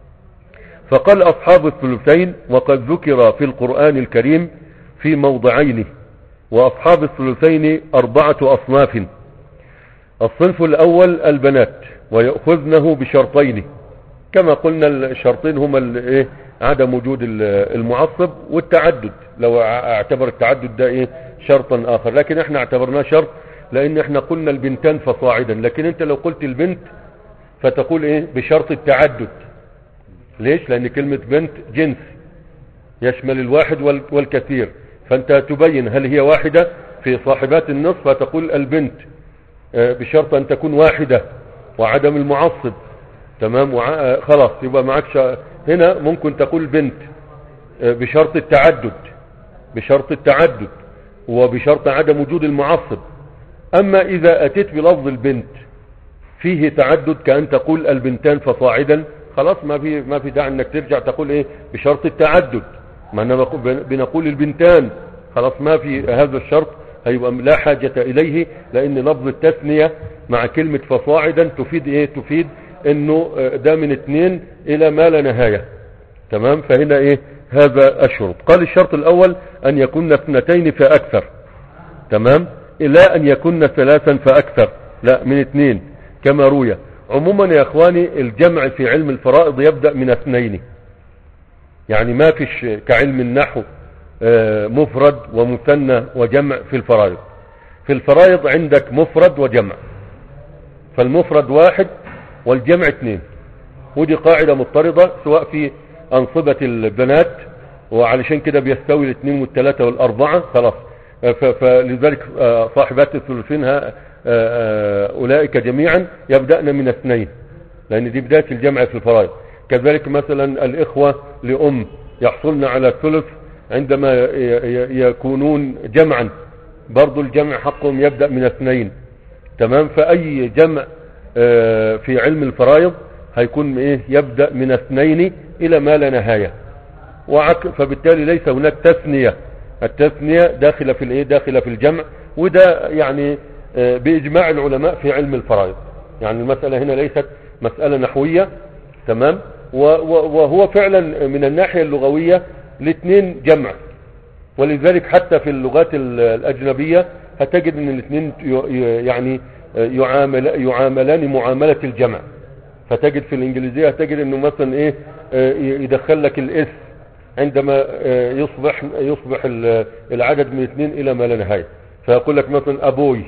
فقال أصحاب الثلثين وقد ذكر في القرآن الكريم في موضعين، وأصحاب الثلثين أربعة أصناف. الصنف الأول البنات، ويأخذنه بشرطين كما قلنا، الشرطين هما ايه عدم وجود المعصب والتعدد، لو اعتبر التعدد ده ايه شرطا آخر، لكن احنا اعتبرناه شرط لأن احنا قلنا البنتان فصاعدا، لكن انت لو قلت البنت فتقول ايه بشرط التعدد. ليش؟ لأن كلمة بنت جنس يشمل الواحد والكثير، فانت تبين هل هي واحدة في صاحبات النصف فتقول البنت بشرط ان تكون واحدة وعدم المعصب، تمام، وع... خلاص يبقى معك ش... هنا ممكن تقول بنت بشرط التعدد، بشرط التعدد وبشرط عدم وجود المعصب. اما اذا اتيت بلفظ البنت فيه تعدد كأن تقول البنتان فصاعدا، خلاص ما في ما في داعي انك ترجع تقول ايه بشرط التعدد، ما انا بنقول البنتان، خلاص ما في هذا الشرط، هيبقى لا حاجة اليه، لان لفظ التثنية مع كلمة فصاعدا تفيد ايه تفيد انه ده من اثنين الى ما لا نهاية، تمام. فهنا ايه هذا الشرط. قال الشرط الاول ان يكون اثنتين فاكثر، تمام، الى ان يكون ثلاثا فاكثر، لا من اثنين كما روي. عموما يا اخواني الجمع في علم الفرائض يبدأ من اثنين، يعني ما فيش كعلم النحو مفرد ومثنى وجمع في الفرائض. في الفرائض عندك مفرد وجمع، فالمفرد واحد والجمع اثنين، ودي قاعدة مضطردة سواء في أنصبة البنات، وعلشان كده بيستوي الاثنين والثلاثة والأربعة خلاص، فلذلك صاحبات الثلثين أولئك جميعا يبدأن من اثنين، لأن دي بداية الجمع في الفرائض. كذلك مثلا الإخوة لأم يحصلن على الثلث عندما يكونون جمعا، برضو الجمع حقهم يبدأ من اثنين، تمام. فأي جمع في علم الفرائض هيكون ايه يبدأ من اثنين الى ما لا نهاية، وعك فبالتالي ليس هناك تثنية، التثنية داخلة في الايه داخلة في الجمع، وده يعني باجماع العلماء في علم الفرائض. يعني المسألة هنا ليست مسألة نحوية، تمام، وهو فعلا من الناحية اللغوية الاثنين جمع، ولذلك حتى في اللغات الأجنبية هتجد ان الاثنين يعني يعامل يعاملان معاملة الجمع. فتجد في الانجليزية تجد انه مثلا ايه يدخل لك الاس عندما يصبح يصبح العدد من اثنين الى ما لا نهاية، فيقول لك مثلا ابوي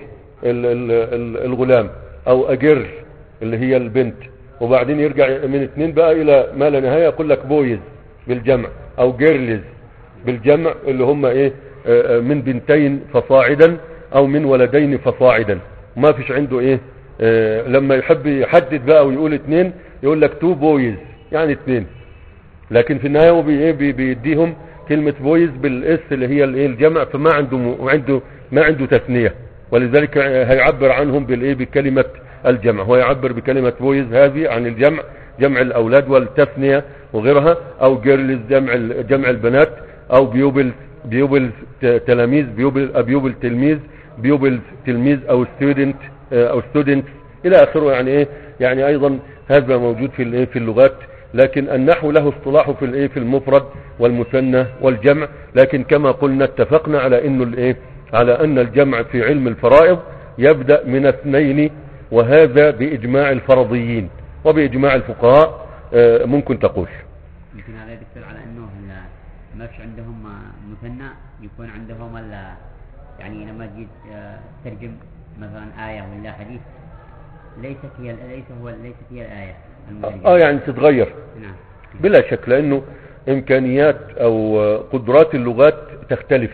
الغلام او اجر اللي هي البنت، وبعدين يرجع من اثنين بقى الى ما لا نهاية يقول لك بويز بالجمع او جيرلز بالجمع اللي هم ايه من بنتين فصاعدا او من ولدين فصاعدا. ما فيش عنده ايه اه لما يحب يحدد بقى ويقول اثنين يقول لك تو بويز يعني اثنين، لكن في النهاية هو بي بي بيديهم كلمة بويز بالاس اللي هي الايه الجمع، فما عنده عنده ما عنده تثنية، ولذلك هيعبر عنهم بالايه بكلمة الجمع. هو يعبر بكلمة بويز هذه عن الجمع، جمع الاولاد والتثنية وغيرها، او جيرلز جمع جمع البنات، او بيوبل بيوبل تلاميذ، بيوبل بيوبل تلميذ، بيوبل تلميذ، او ستودنت او ستودنت الى اخره. يعني ايه يعني ايضا هذا موجود في الايه في اللغات، لكن النحو له اصطلاحه في الايه في المفرد والمثنى والجمع. لكن كما قلنا اتفقنا على انه الايه على ان الجمع في علم الفرائض يبدأ من اثنين، وهذا باجماع الفرضيين وباجماع الفقهاء. ممكن تقول يمكن هذا يدل على انه ما فيش عندهم مثنى، يكون عندهم يعني لما تجي ترجم مثلا آية ولا حديث ليست هي ليس هو ليست هي الآية المترجمة. اه يعني تتغير. نعم بلا شك، لانه امكانيات او قدرات اللغات تختلف.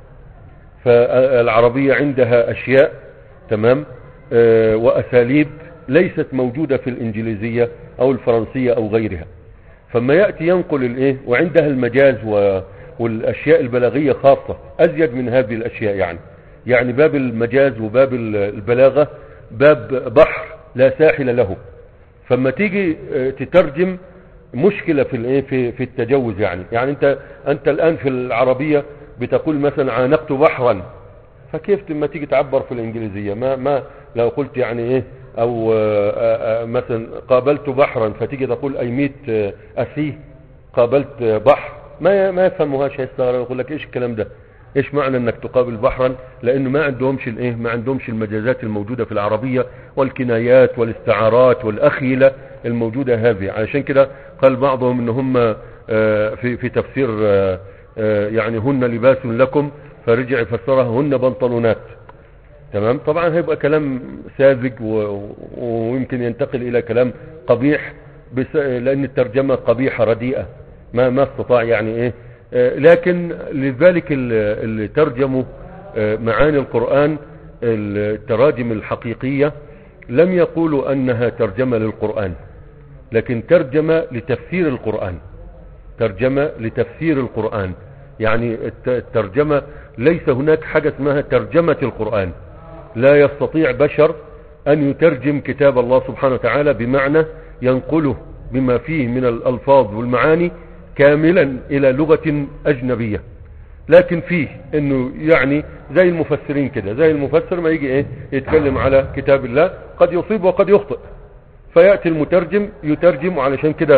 فالعربية عندها اشياء تمام آه واساليب ليست موجودة في الانجليزية او الفرنسية او غيرها. فما يأتي ينقل الايه وعندها المجاز و والاشياء البلاغية خاصة ازيد من هذه الاشياء. يعني يعني باب المجاز وباب البلاغة باب بحر لا ساحل له. فما تيجي تترجم مشكلة في الايه في في التجوز. يعني يعني انت انت الان في العربية بتقول مثلا عانقت بحرا، فكيف لما تيجي تعبر في الانجليزية ما ما لو قلت يعني ايه او آآ آآ مثلا قابلت بحرا فتيجي تقول اي ميت اسي قابلت بحر، ما ما يفهموهاش، هيستغرب يقول لك ايش الكلام ده، ايش معنى انك تقابل بحرا؟ لانه ما عندهمش الايه ما عندهمش المجازات الموجودة في العربية والكنايات والاستعارات والاخيلة الموجودة هذه. علشان كده قال بعضهم ان هم في في تفسير يعني هن لباس لكم، فرجع فسرها هن بنطلونات. تمام. طبعا هيبقى كلام ساذج ويمكن ينتقل الى كلام قبيح، بس لان الترجمة قبيحة رديئة ما ما استطاع يعني ايه. لكن لذلك اللي ترجموا معاني القرآن التراجم الحقيقية لم يقولوا انها ترجمة للقرآن، لكن ترجمة لتفسير القرآن، ترجمة لتفسير القرآن. يعني الترجمة ليس هناك حاجة اسمها ترجمة القرآن. لا يستطيع بشر ان يترجم كتاب الله سبحانه وتعالى بمعنى ينقله بما فيه من الالفاظ والمعاني كاملا الى لغة اجنبية. لكن فيه انه يعني زي المفسرين كده، زي المفسر ما يجي ايه يتكلم على كتاب الله قد يصيب وقد يخطئ، فيأتي المترجم يترجم. علشان كده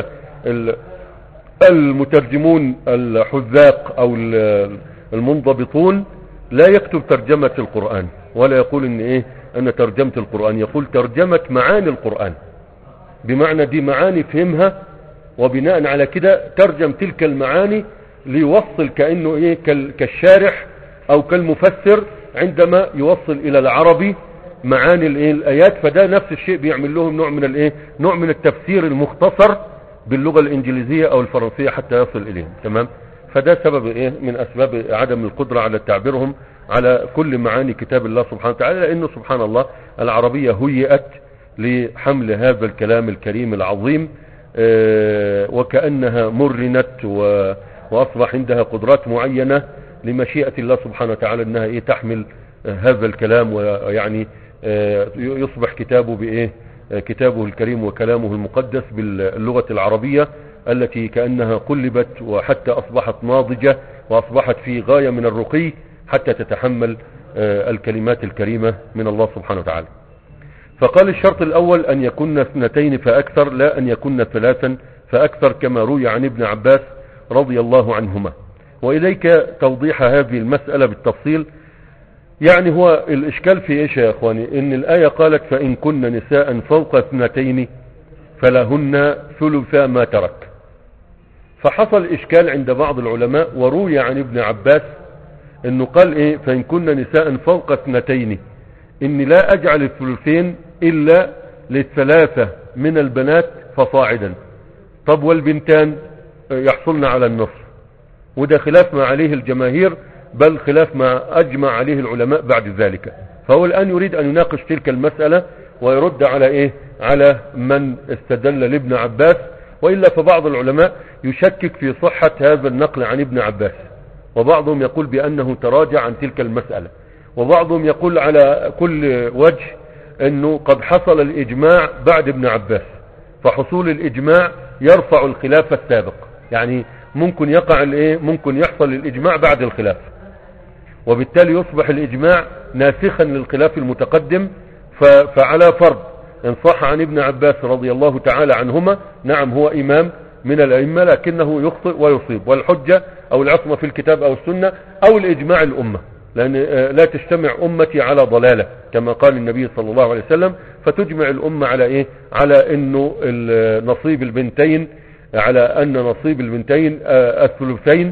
المترجمون الحذاق او المنضبطون لا يكتب ترجمة القرآن ولا يقول ان ايه ان ترجمة القرآن، يقول ترجمة معاني القرآن، بمعنى دي معاني فهمها وبناء على كده ترجم تلك المعاني ليوصل كأنه ايه كالشارح او كالمفسر عندما يوصل الى العربي معاني الايه الايات. فده نفس الشيء بيعمل لهم نوع من الايه نوع من التفسير المختصر باللغة الانجليزية او الفرنسية حتى يصل اليهم. تمام. فده سبب ايه من اسباب عدم القدرة على تعبيرهم على كل معاني كتاب الله سبحانه وتعالى، لانه سبحان الله العربية هيئت لحمل هذا الكلام الكريم العظيم، اه وكأنها مرنت واصبح عندها قدرات معينة لمشيئة الله سبحانه وتعالى انها ايه تحمل اه هذا الكلام، ويعني اه يصبح كتابه بايه كتابه الكريم وكلامه المقدس باللغة العربية التي كأنها قلبت وحتى أصبحت ناضجة وأصبحت في غاية من الرقي حتى تتحمل الكلمات الكريمة من الله سبحانه وتعالى. فقال الشرط الأول أن يكون اثنتين فأكثر، لا أن يكون ثلاثا فأكثر، كما روي عن ابن عباس رضي الله عنهما. وإليك توضيح هذه المسألة بالتفصيل. يعني هو الاشكال في ايش يا اخواني؟ ان الاية قالت فان كن نساء فوق اثنتين فلهن ثلثا ما ترك، فحصل اشكال عند بعض العلماء، وروي عن ابن عباس انه قال ايه فان كن نساء فوق اثنتين اني لا اجعل الثلثين الا للثلاثة من البنات فصاعدا. طب والبنتان يحصلن على النصف، وده خلاف ما عليه الجماهير، بل خلاف ما اجمع عليه العلماء بعد ذلك. فهو الان يريد ان يناقش تلك المسألة ويرد على ايه على من استدل لابن عباس، وإلا فبعض العلماء يشكك في صحة هذا النقل عن ابن عباس، وبعضهم يقول بأنه تراجع عن تلك المسألة، وبعضهم يقول على كل وجه أنه قد حصل الإجماع بعد ابن عباس، فحصول الإجماع يرفع الخلاف السابق، يعني ممكن يقع الايه ممكن يحصل الإجماع بعد الخلاف، وبالتالي يصبح الإجماع ناسخا للخلاف المتقدم. فعلى فرض ان صح عن ابن عباس رضي الله تعالى عنهما، نعم هو إمام من الأئمة لكنه يخطئ ويصيب، والحجة أو العصمة في الكتاب أو السنة أو الإجماع الأمة، لأن لا تجتمع أمتي على ضلالة كما قال النبي صلى الله عليه وسلم، فتجمع الأمة على إيه على أنه نصيب البنتين، على أن نصيب البنتين الثلثين،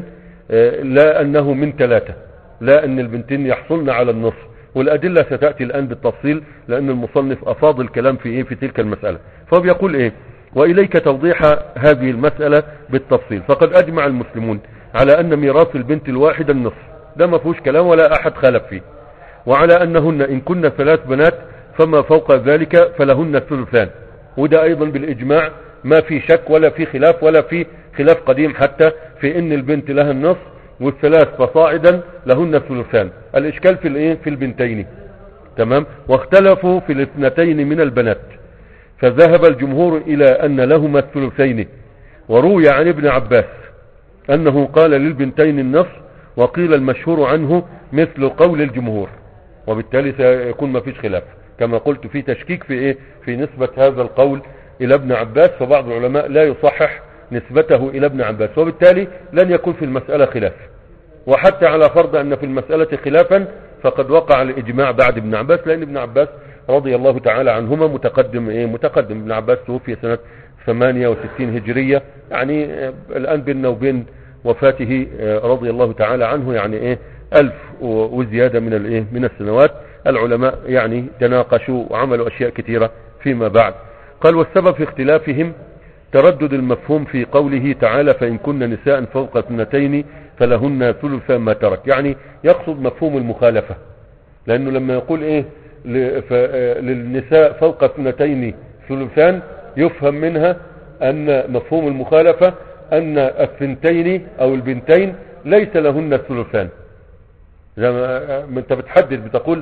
لا أنه من ثلاثة، لا أن البنتين يحصلن على النصف، والأدلة ستأتي الآن بالتفصيل لأن المصنف أفاض الكلام في إيه في تلك المسألة. فهو بيقول إيه وإليك توضيح هذه المسألة بالتفصيل. فقد أجمع المسلمون على أن ميراث البنت الواحدة النصف، ده ما فيهوش كلام ولا أحد خالف فيه، وعلى أنهن إن كن ثلاث بنات فما فوق ذلك فلهن الثلثان، وده أيضا بالإجماع ما في شك ولا في خلاف ولا في خلاف قديم حتى في إن البنت لها النصف والثلاث فصاعدا لهن الثلثان. الإشكال في الإيه في البنتين، تمام. واختلفوا في الاثنتين من البنات، فذهب الجمهور إلى أن لهما الثلثين، وروي عن ابن عباس أنه قال للبنتين النصف، وقيل المشهور عنه مثل قول الجمهور، وبالتالي سيكون ما فيش خلاف كما قلت في تشكيك في إيه في نسبة هذا القول إلى ابن عباس، فبعض العلماء لا يصحح نسبته إلى ابن عباس، وبالتالي لن يكون في المسألة خلاف. وحتى على فرض أن في المسألة خلافا فقد وقع الإجماع بعد ابن عباس، لأن ابن عباس رضي الله تعالى عنهما متقدم إيه متقدم ابن عباس توفي سنة ثمانية وستين هجرية، يعني الآن بيننا وبين وفاته رضي الله تعالى عنه يعني إيه ألف وزيادة من الإيه من السنوات. العلماء يعني تناقشوا وعملوا أشياء كثيرة فيما بعد. قال والسبب في اختلافهم تردد المفهوم في قوله تعالى فإن كن نساء فوق اثنتين فلهن ثلثا ما ترك، يعني يقصد مفهوم المخالفة، لأنه لما يقول إيه للنساء فوق اثنتين ثلثان يفهم منها أن مفهوم المخالفة أن الثنتين أو البنتين ليس لهن الثلثان، زي ما انت بتحدد بتقول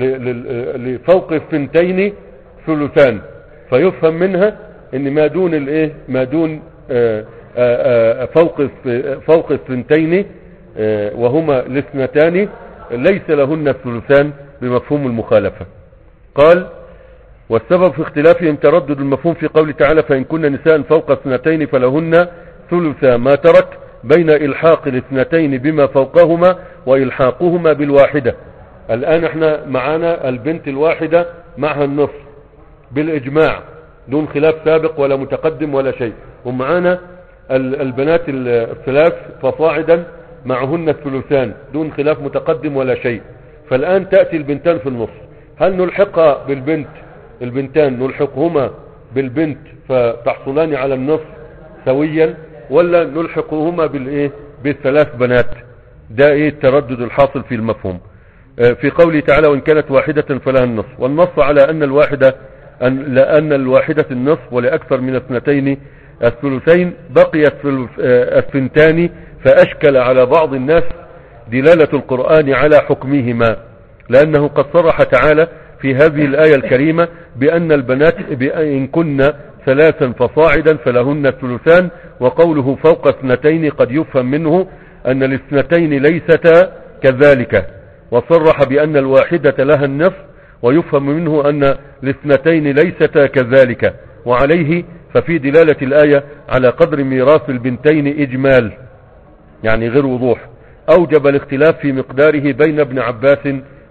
لفوق الثنتين ثلثان، فيفهم منها ان ما دون الايه ما دون آآ آآ فوق فوق الثنتين وهما الاثنتان ليس لهن الثلثان بمفهوم المخالفة. قال والسبب في اختلافهم تردد المفهوم في قول تعالى فإن كن نساء فوق اثنتين فلهن ثلثا ما ترك، بين إلحاق الاثنتين بما فوقهما وإلحاقهما بالواحدة. الآن احنا معانا البنت الواحدة معها النصف بالإجماع دون خلاف سابق ولا متقدم ولا شيء، ومعانا البنات الثلاث فصاعدا معهن الثلثان دون خلاف متقدم ولا شيء. فالآن تأتي البنتان في النص، هل نلحقها بالبنت البنتان نلحقهما بالبنت فتحصلان على النصف سويا، ولا نلحقهما بالايه بالثلاث بنات؟ ده ايه التردد الحاصل في المفهوم في قوله تعالى وإن كانت واحدة فلها النصف، والنص على أن الواحدة أن لأن الواحدة النصف ولأكثر من اثنتين الثلثين، بقي الثنتان فأشكل على بعض الناس دلالة القرآن على حكمهما، لأنه قد صرح تعالى في هذه الآية الكريمة بأن البنات بأن كن ثلاثا فصاعدا فلهن الثلثان، وقوله فوق اثنتين قد يفهم منه أن الاثنتين ليستا كذلك، وصرح بأن الواحدة لها النصف ويفهم منه أن الاثنتين ليستا كذلك، وعليه ففي دلالة الآية على قدر ميراث البنتين إجمال يعني غير وضوح، أوجب الاختلاف في مقداره بين ابن عباس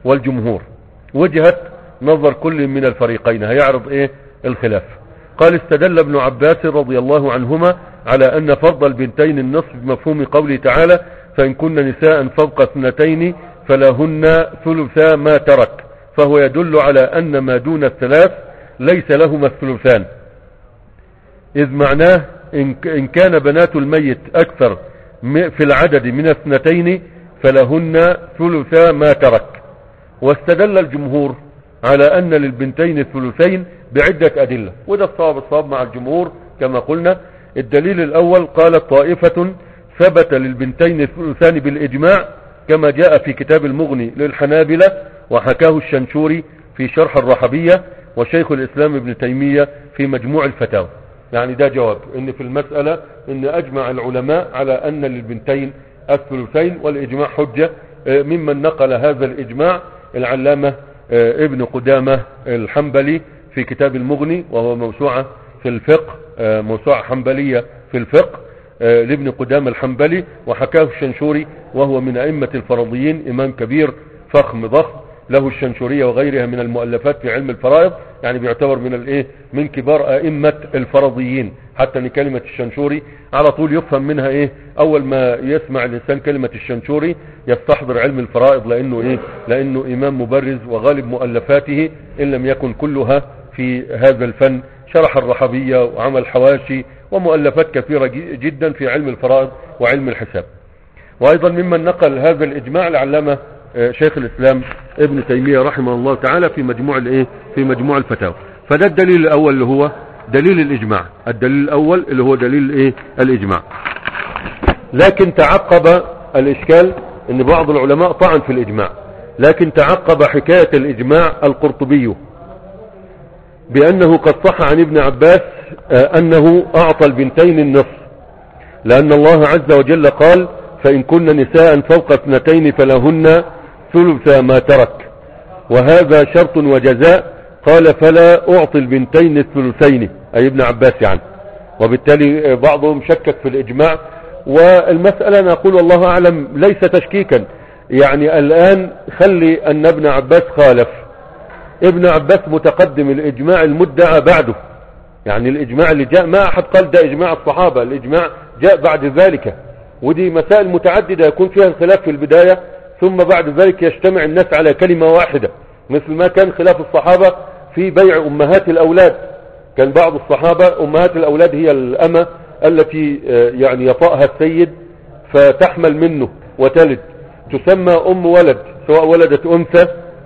والجمهور. وجهة نظر كل من الفريقين، هيعرض ايه الخلاف. قال استدل ابن عباس رضي الله عنهما على ان فرض البنتين النصف بمفهوم قوله تعالى فان كن نساء فوق اثنتين فلهن ثلثا ما ترك، فهو يدل على ان ما دون الثلاث ليس لهما الثلثان، اذ معناه ان كان بنات الميت اكثر في العدد من اثنتين فلهن ثلثا ما ترك. واستدل الجمهور على ان للبنتين الثلثين بعدة ادلة، وده الصواب الصواب مع الجمهور كما قلنا. الدليل الاول قالت طائفة ثبت للبنتين الثلثان بالاجماع كما جاء في كتاب المغني للحنابلة، وحكاه الشنشوري في شرح الرحبية، وشيخ الاسلام ابن تيمية في مجموع الفتاوى. يعني ده جواب ان في المسألة ان اجمع العلماء على ان للبنتين الثلثين، والاجماع حجة. ممن نقل هذا الاجماع العلامة ابن قدامة الحنبلي في كتاب المغني، وهو موسوعة في الفقه، موسوعة حنبلية في الفقه لابن قدامة الحنبلي، وحكاه الشنشوري وهو من ائمة الفرضيين، امام كبير فخم ضخم له الشنشورية وغيرها من المؤلفات في علم الفرائض، يعني بيعتبر من الايه من كبار ائمة الفرضيين. حتى ان كلمة الشنشوري على طول يفهم منها ايه، اول ما يسمع الانسان كلمة الشنشوري يستحضر علم الفرائض، لانه ايه لانه امام مبرز، وغالب مؤلفاته ان لم يكن كلها في هذا الفن. شرح الرحبية وعمل حواشي ومؤلفات كثيرة جدا في علم الفرائض وعلم الحساب. وايضا ممن نقل هذا الاجماع العلامة شيخ الاسلام ابن تيمية رحمه الله تعالى في مجموع الايه في مجموع الفتاوى. فده الدليل الاول اللي هو دليل الاجماع، الدليل الاول اللي هو دليل ايه الاجماع. لكن تعقب الاشكال ان بعض العلماء طعن في الاجماع، لكن تعقب حكاية الاجماع القرطبي بانه قد صح عن ابن عباس انه اعطى البنتين النصف، لان الله عز وجل قال فان كن نساء فوق اثنتين فلهن ثلث ما ترك، وهذا شرط وجزاء. قال فلا اعطي البنتين الثلثين، اي ابن عباس يعني. وبالتالي بعضهم شكك في الاجماع، والمسألة نقول والله اعلم ليس تشكيكا. يعني الان خلي ان ابن عباس خالف، ابن عباس متقدم الاجماع المدعى بعده، يعني الاجماع اللي جاء ما احد قال ده اجماع الصحابة، الاجماع جاء بعد ذلك. ودي مسائل متعددة يكون فيها الخلاف في البداية، ثم بعد ذلك يجتمع الناس على كلمة واحدة، مثل ما كان خلاف الصحابة في بيع امهات الاولاد. كان بعض الصحابة امهات الاولاد هي الامة التي يعني يطأها السيد فتحمل منه وتلد، تسمى ام ولد، سواء ولدت انثى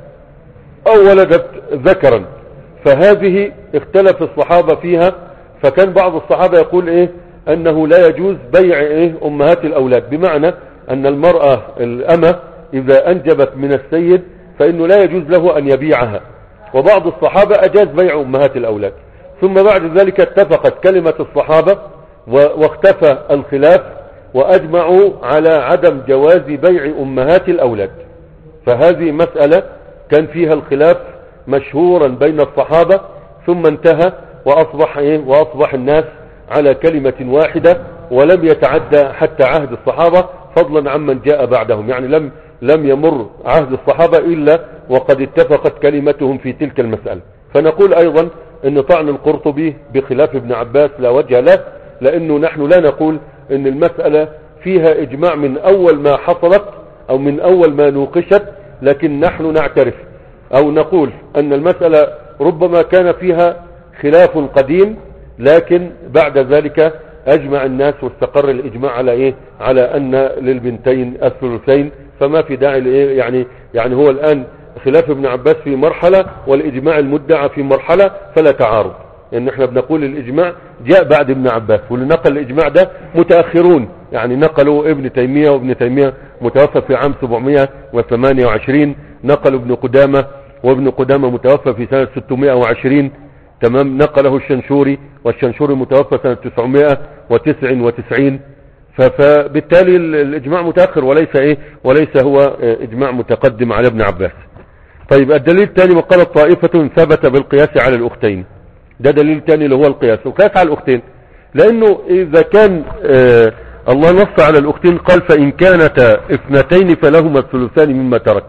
او ولدت ذكرا. فهذه اختلف الصحابة فيها، فكان بعض الصحابة يقول ايه انه لا يجوز بيع ايه امهات الاولاد، بمعنى ان المرأة الامة اذا انجبت من السيد فانه لا يجوز له ان يبيعها. وبعض الصحابة اجاز بيع امهات الاولاد، ثم بعد ذلك اتفقت كلمة الصحابة واختفى الخلاف، واجمعوا على عدم جواز بيع امهات الاولاد. فهذه مسألة كان فيها الخلاف مشهورا بين الصحابة، ثم انتهى واصبح ايه واصبح الناس على كلمة واحدة، ولم يتعدى حتى عهد الصحابة، فضلا عمن جاء بعدهم. يعني لم لم يمر عهد الصحابة الا وقد اتفقت كلمتهم في تلك المسألة. فنقول ايضا ان طعن القرطبي بخلاف ابن عباس لا وجه له، لانه نحن لا نقول ان المسألة فيها اجماع من اول ما حصلت او من اول ما نوقشت، لكن نحن نعترف او نقول ان المسألة ربما كان فيها خلاف قديم، لكن بعد ذلك اجمع الناس واستقر الاجماع على ايه على ان للبنتين الثلثين. فما في داعي لايه يعني يعني هو الان خلاف ابن عباس في مرحلة والاجماع المدعى في مرحلة، فلا تعارض. ان يعني احنا بنقول الاجماع جاء بعد ابن عباس، واللي نقل الاجماع ده متأخرون، يعني نقلوا ابن تيمية، وابن تيمية متوفى في عام سبعمائة وثمانية وعشرين، نقلوا ابن قدامة، وابن قدامة متوفى في سنة ستمائة وعشرين، تمام، نقله الشنشوري، والشنشوري متوفى سنة تسعمائة وتسعة وتسعين. فبالتالي الاجماع متأخر وليس ايه وليس هو اجماع متقدم على ابن عباس. طيب الدليل الثاني وقالت طائفة ثبت بالقياس على الاختين، ده دليل ثاني اللي هو القياس، وقياس على الاختين، لانه اذا كان آه الله نص على الاختين قال فان كانتا اثنتين فلهما الثلثان مما ترك،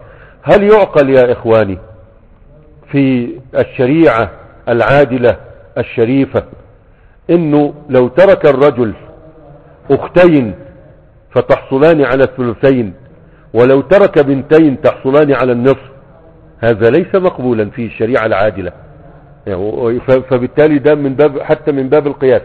هل يعقل يا إخواني في الشريعة العادلة الشريفة إنه لو ترك الرجل أختين فتحصلان على الثلثين ولو ترك بنتين تحصلان على النصف؟ هذا ليس مقبولا في الشريعة العادلة. يعني فبالتالي ده من باب حتى من باب القياس،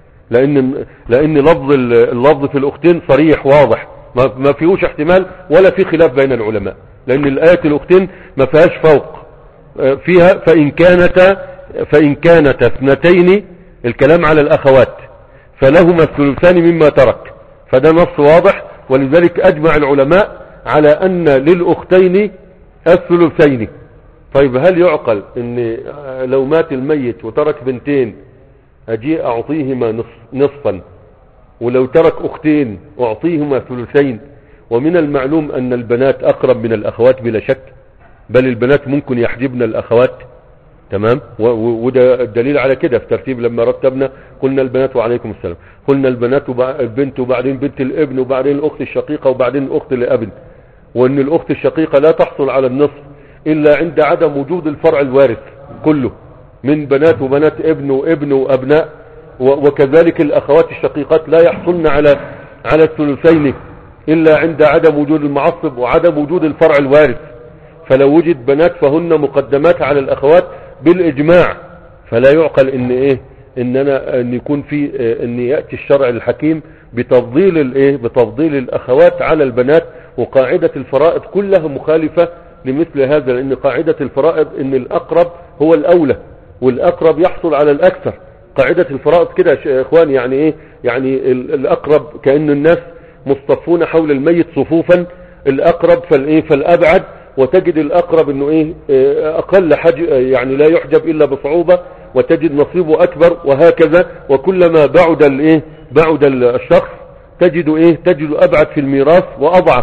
لأن لأن لفظ اللفظ في الأختين صريح واضح، ما فيهوش احتمال ولا في خلاف بين العلماء، لأن الآية الأختين ما فيهاش فوق فيها. فإن كانت فإن كانت اثنتين، الكلام على الأخوات، فلهما الثلثان مما ترك، فده نص واضح. ولذلك أجمع العلماء على أن للأختين الثلثين. طيب هل يعقل ان لو مات الميت وترك بنتين اجي اعطيهما نصف نصفا، ولو ترك اختين اعطيهما ثلثين؟ ومن المعلوم ان البنات اقرب من الاخوات بلا شك، بل البنات ممكن يحجبن الاخوات. تمام. وده الدليل على كده في ترتيب لما رتبنا قلنا البنات وعليكم السلام، قلنا البنات البنت وبعدين بنت الابن وبعدين الاخت الشقيقة وبعدين الاخت الابن، وان الاخت الشقيقة لا تحصل على النصف الا عند عدم وجود الفرع الوارث كله من بنات وبنات ابن وابن وابناء، وكذلك الاخوات الشقيقات لا يحصلن على على الثلثين الا عند عدم وجود المعصب وعدم وجود الفرع الوارث. فلو وجد بنات فهن مقدمات على الاخوات بالاجماع، فلا يعقل ان ايه ان انا ان يكون في ان ياتي الشرع الحكيم بتفضيل الايه بتفضيل الاخوات على البنات. وقاعدة الفرائض كلها مخالفة لمثل هذا، لان قاعدة الفرائض ان الاقرب هو الاولى والاقرب يحصل على الاكثر. قاعدة الفرائض كده يا اخوان، يعني ايه؟ يعني الاقرب كأن الناس مصطفون حول الميت صفوفا، الاقرب فالايه فالابعد، وتجد الاقرب انه ايه اقل حج يعني لا يحجب الا بصعوبة، وتجد نصيبه اكبر، وهكذا. وكلما بعد الايه بعد الشخص تجد ايه تجد ابعد في الميراث واضعف.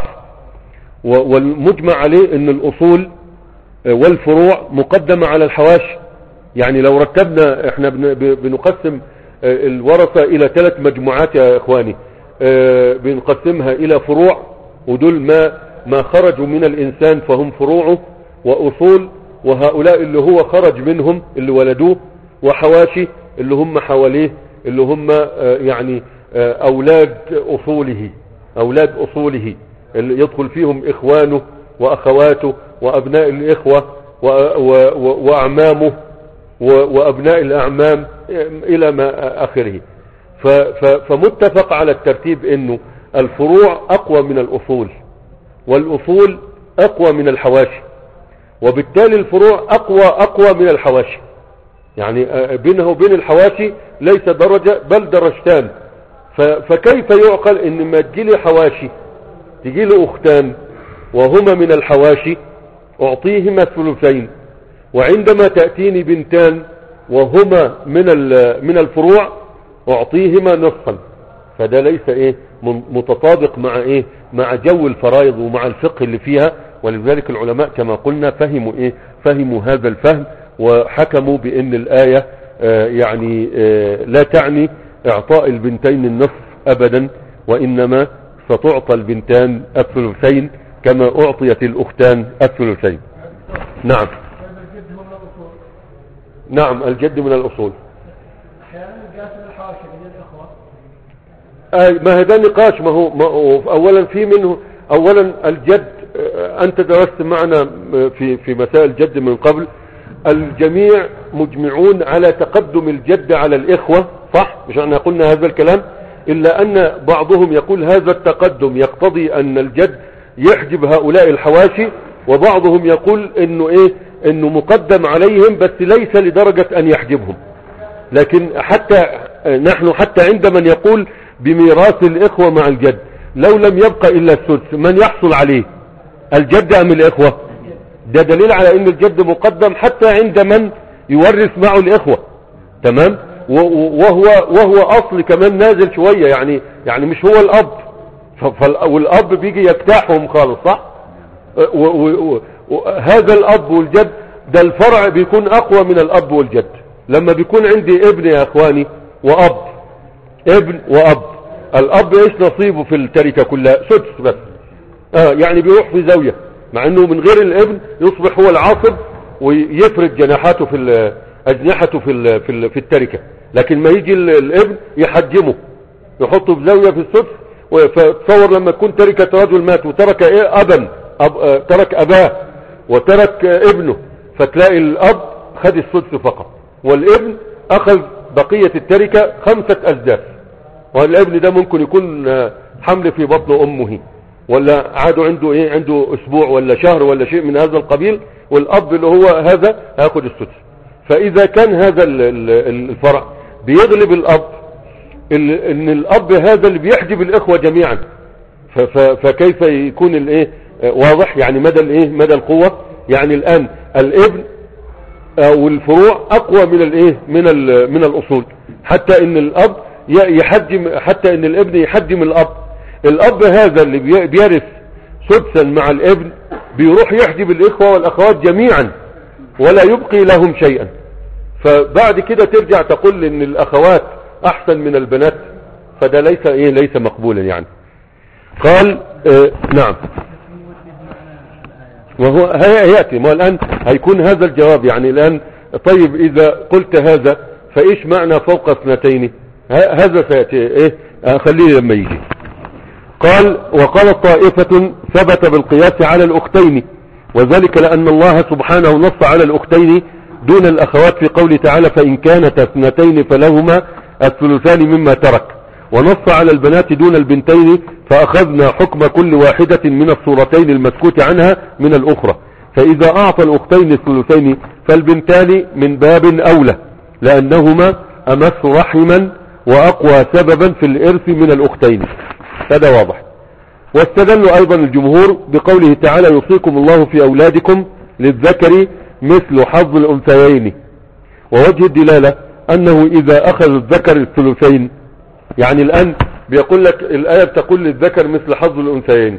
والمجمع عليه ان الاصول والفروع مقدمة على الحواشي. يعني لو رتبنا احنا بنقسم الورثة الى ثلاث مجموعات يا اخواني، بنقسمها الى فروع، ودول ما ما خرجوا من الانسان فهم فروعه، واصول وهؤلاء اللي هو خرج منهم اللي ولدوه، وحواشي اللي هم حواليه اللي هم يعني اولاد اصوله اولاد اصوله اللي يدخل فيهم اخوانه واخواته وابناء الاخوة واعمامه وابناء الاعمام الى ما اخره. فمتفق على الترتيب انه الفروع اقوى من الاصول، والاصول اقوى من الحواشي، وبالتالي الفروع اقوى اقوى من الحواشي. يعني بينه وبين الحواشي ليس درجة بل درجتان. فكيف يعقل ان ما تجيلي حواشي تجيلي اختان وهما من الحواشي اعطيهما الثلثين، وعندما تأتيني بنتان وهما من من الفروع اعطيهما نصفا؟ فده ليس ايه متطابق مع ايه مع جو الفرائض ومع الفقه اللي فيها. ولذلك العلماء كما قلنا فهموا ايه فهموا هذا الفهم، وحكموا بان الآية آه يعني آه لا تعني اعطاء البنتين النصف ابدا، وانما ستعطى البنتان الثلثين كما اعطيت الاختان الثلثين. نعم نعم الجد من الاصول. آه ما هذا نقاش. ما هو, ما هو اولا في منه اولا الجد. آه انت درست معنا في في مسائل الجد من قبل، الجميع مجمعون على تقدم الجد على الاخوة، صح؟ مش احنا قلنا هذا الكلام؟ الا ان بعضهم يقول هذا التقدم يقتضي ان الجد يحجب هؤلاء الحواشي، وبعضهم يقول انه ايه انه مقدم عليهم بس ليس لدرجة ان يحجبهم. لكن حتى نحن حتى عند من يقول بميراث الاخوة مع الجد لو لم يبقى الا السدس، من يحصل عليه؟ الجد ام الاخوة؟ ده دليل على ان الجد مقدم حتى عند من يورث معه الاخوة. تمام. وهو وهو اصل كمان نازل شوية، يعني يعني مش هو الاب، والاب بيجي يجتاحهم خالص، صح؟ وهذا الاب والجد ده الفرع بيكون اقوى من الاب والجد. لما بيكون عندي ابن يا اخواني واب، ابن واب، الاب ايش نصيبه في التركة كلها؟ سدس بس. اه يعني بيروح في زاوية. مع انه من غير الابن يصبح هو العاصب ويفرد جناحاته في اجنحته في في في التركه، لكن ما يجي الابن يحجمه يحطه بزاويه في السدس. فتصور لما تكون تركه رجل مات وترك ايه ابا أب ترك اباه وترك ابنه، فتلاقي الاب خد السدس فقط والابن اخذ بقيه التركه خمسه اسداس، والابن ده ممكن يكون حمل في بطن امه ولا عاده عنده ايه عنده اسبوع ولا شهر ولا شيء من هذا القبيل، والاب اللي هو هذا هياخد السدس. فاذا كان هذا الفرع بيغلب الاب، ان الاب هذا اللي بيحجب الاخوه جميعا، فكيف يكون الايه واضح يعني مدى الايه مدى القوه. يعني الان الابن او الفروع اقوى من الايه من من الاصول، حتى ان الاب يحجم حتى ان الابن يحجم الاب. الاب هذا اللي بيرث سدسا مع الابن بيروح يحجب الاخوه والاخوات جميعا ولا يبقي لهم شيئا، فبعد كده ترجع تقول ان الاخوات احسن من البنات، فده ليس ايه ليس مقبولا يعني. قال اه نعم، وهو هيأتي ما الان هيكون هذا الجواب يعني الان. طيب اذا قلت هذا فايش معنى فوق اثنتين؟ هذا سيأتي ايه اه خليه لما يجي. قال وقال طائفة ثبت بالقياس على الاختين، وذلك لان الله سبحانه نص على الاختين دون الاخوات في قوله تعالى فان كانت اثنتين فلهما الثلثان مما ترك، ونص على البنات دون البنتين فاخذنا حكم كل واحدة من الصورتين المسكوت عنها من الاخرى، فاذا اعطى الاختين الثلثين فالبنتان من باب اولى لانهما امس رحما واقوى سببا في الارث من الاختين. هذا واضح. واستدل ايضا الجمهور بقوله تعالى يوصيكم الله في اولادكم للذكر مثل حظ الانثيين، ووجه الدلالة انه اذا اخذ الذكر الثلثين، يعني الان بيقول لك الايه بتقول للذكر مثل حظ الانثيين.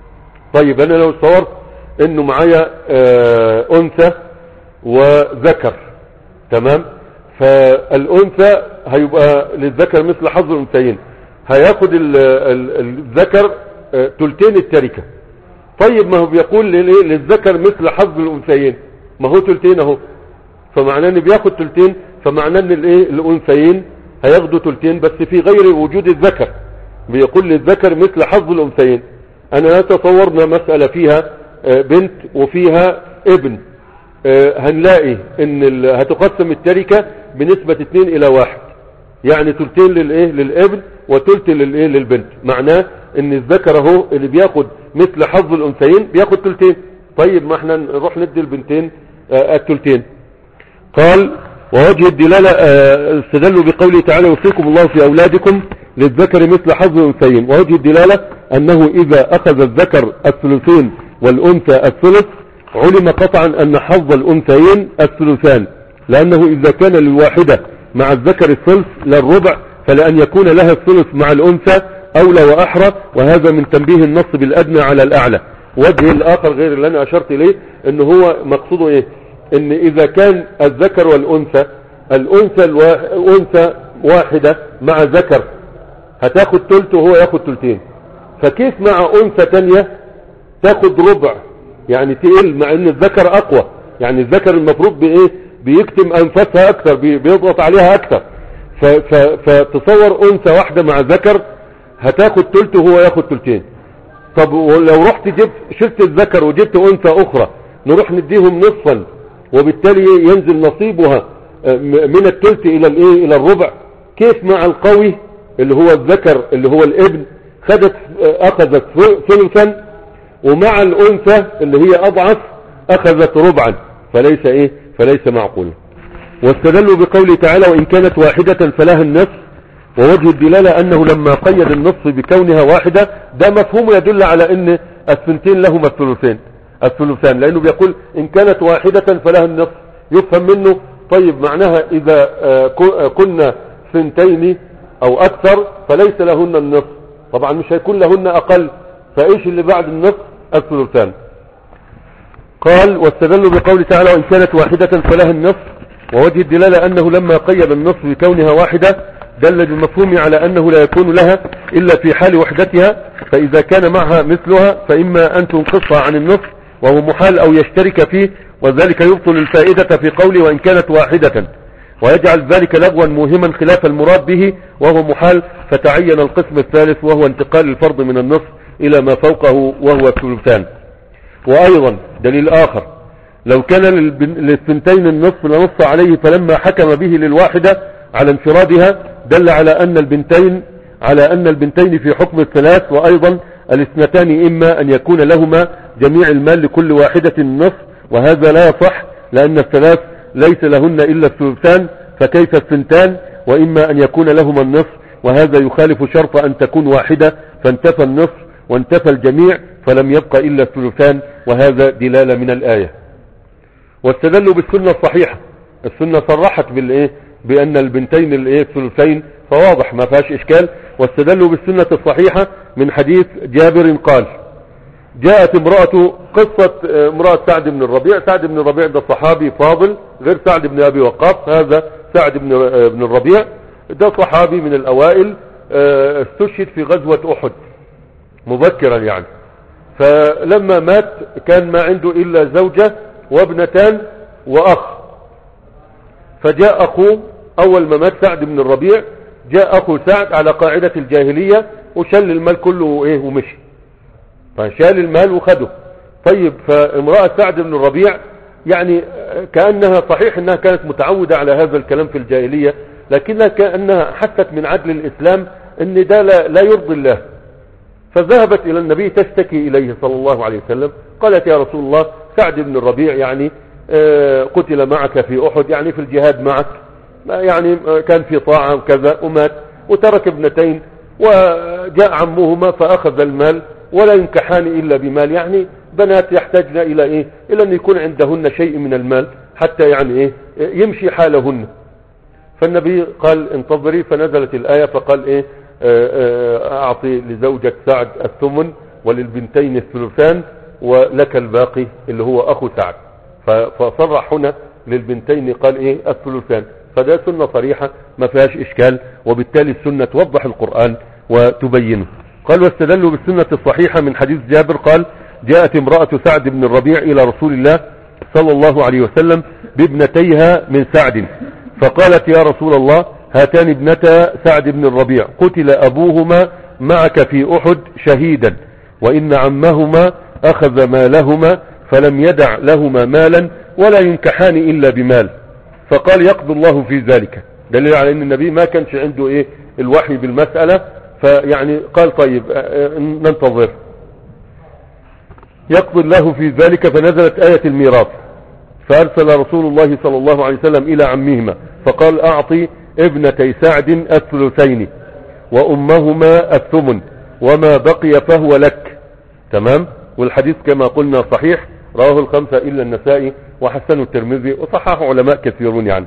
طيب انا لو صورت انه معايا آه انثى وذكر، تمام، فالانثى هيبقى للذكر مثل حظ الانثيين، هياخد الذكر آه تلتين التركه. طيب ما هو بيقول للذكر مثل حظ الانثيين، ما هو تلتين اهو، فمعناه ان بياخد تلتين، فمعناه ان الايه الانثيين هياخدوا تلتين بس في غير وجود الذكر. بيقول للذكر مثل حظ الانثيين. انا تصورنا مسألة فيها بنت وفيها ابن، هنلاقي ان هتقسم التركة بنسبة اتنين الى واحد، يعني تلتين للايه للابن وتلت للايه للبنت. معناه ان الذكر اهو اللي بياخد مثل حظ الانثيين بياخد تلتين. طيب ما احنا نروح ندي البنتين التلتين. قال ووجه الدلالة استدلوا بقوله تعالى يوصيكم الله في أولادكم للذكر مثل حظ الأنثيين، ووجه الدلالة أنه إذا أخذ الذكر الثلثين والأنثى الثلث علم قطعا أن حظ الأنثيين الثلثان، لأنه إذا كان للواحدة مع الذكر الثلث للربع، فلأن يكون لها الثلث مع الأنثى أولى وأحرى، وهذا من تنبيه النص بالأدنى على الأعلى. وجه الآخر غير اللي أنا أشرت إليه أنه هو مقصوده إيه، ان اذا كان الذكر والانثى، الانثى الانثى واحدة مع ذكر هتاخد تلت وهو ياخد تلتين، فكيف مع انثى تانية تاخد ربع يعني تقل، مع ان الذكر اقوى، يعني الذكر المفروض بايه بيكتم انفاسها اكثر، بيضغط عليها اكثر. فتصور انثى واحدة مع ذكر هتاخد تلت وهو ياخد تلتين. طب ولو رحت جبت شلت الذكر وجبت انثى اخرى نروح نديهم نصفا، وبالتالي ينزل نصيبها من الثلث الى الايه الى الربع. كيف مع القوي اللي هو الذكر اللي هو الابن خدت اخذت ثلثا، ومع الانثى اللي هي اضعف اخذت ربعا، فليس ايه فليس معقول. واستدلوا بقوله تعالى وان كانت واحدة فلها النصف، ووجه الدلالة انه لما قيد النصف بكونها واحدة ده مفهوم يدل على ان الثنتين لهما الثلثين الثلثان، لانه بيقول ان كانت واحدة فلها النصف، يفهم منه طيب معناها اذا كنا ثنتين او اكثر فليس لهن النصف، طبعا مش هيكون لهن اقل، فايش اللي بعد النصف الثلثان. قال واستدلوا بقول تعالى وان كانت واحدة فلها النصف، ووجه الدلالة انه لما قيد النصف بكونها واحدة دل بالمفهوم على انه لا يكون لها الا في حال وحدتها، فاذا كان معها مثلها فاما ان تنقصها عن النصف وهو محال أو يشترك فيه، وذلك يبطل الفائدة في قوله وإن كانت واحدة، ويجعل ذلك لغوا موهما خلاف المراد به وهو محال، فتعين القسم الثالث وهو انتقال الفرض من النصف إلى ما فوقه وهو الثلثان. وأيضا دليل آخر، لو كان للثنتين النصف لنص عليه، فلما حكم به للواحدة على انفرادها دل على أن البنتين على أن البنتين في حكم الثلاث، وأيضا الاثنتان إما أن يكون لهما جميع المال لكل واحدة النصف، وهذا لا يصح لأن الثلاث ليس لهن إلا الثلثان، فكيف الثنتان؟ وإما أن يكون لهما النصف، وهذا يخالف شرط أن تكون واحدة، فانتفى النصف وانتفى الجميع فلم يبقى إلا الثلثان، وهذا دلالة من الآية. واستدلوا بالسنة الصحيحة، السنة صرحت بالإيه بأن البنتين الإيه الثلثين، فواضح ما فيهاش إشكال. واستدلوا بالسنة الصحيحة من حديث جابر قال جاءت امرأة، قصة امرأة سعد بن الربيع. سعد بن الربيع ده صحابي فاضل غير سعد بن أبي وقاص، هذا سعد بن بن الربيع ده صحابي من الأوائل، استشهد في غزوة أحد مبكرا يعني. فلما مات كان ما عنده إلا زوجة وابنتان وأخ، فجاء أخوه أول ما مات سعد بن الربيع، جاء أخو سعد على قاعدة الجاهلية وشل المال كله إيه ومشي، فشال المال وخده. طيب فامرأة سعد بن الربيع يعني كأنها صحيح أنها كانت متعودة على هذا الكلام في الجاهلية، لكنها كأنها حست من عدل الإسلام أن ده لا, لا يرضي الله، فذهبت إلى النبي تشتكي إليه صلى الله عليه وسلم، قالت يا رسول الله سعد بن الربيع يعني قتل معك في أحد، يعني في الجهاد معك، يعني كان في طاعة وكذا ومات وترك ابنتين، وجاء عمهما فأخذ المال ولا ينكحان إلا بمال، يعني بنات يحتاجن إلى إيه إلى أن يكون عندهن شيء من المال حتى يعني إيه يمشي حالهن. فالنبي قال انتظري، فنزلت الآية فقال إيه أعطي لزوجة سعد الثمن وللبنتين الثلثان ولك الباقي اللي هو أخو سعد، فصرح هنا للبنتين قال إيه الثلثان، فده سنة صريحة ما فيهاش إشكال، وبالتالي السنة توضح القرآن وتبينه. قال واستدلوا بالسنة الصحيحة من حديث جابر قال جاءت امرأة سعد بن الربيع إلى رسول الله صلى الله عليه وسلم بابنتيها من سعد، فقالت يا رسول الله هاتان ابنتا سعد بن الربيع قتل أبوهما معك في أحد شهيدا، وإن عمهما أخذ مالهما فلم يدع لهما مالا ولا ينكحان إلا بمال، فقال يقضي الله في ذلك، دليل على أن النبي ما كانش عنده إيه الوحي بالمسألة، فيعني قال طيب ننتظر يقضي الله في ذلك. فنزلت آية الميراث، فأرسل رسول الله صلى الله عليه وسلم إلى عمهما فقال أعطي ابنتي سعد الثلثين وأمهما الثمن وما بقي فهو لك. تمام. والحديث كما قلنا صحيح، رواه الخمسة إلا النسائي وحسنه الترمذي وصححه علماء كثيرون يعني.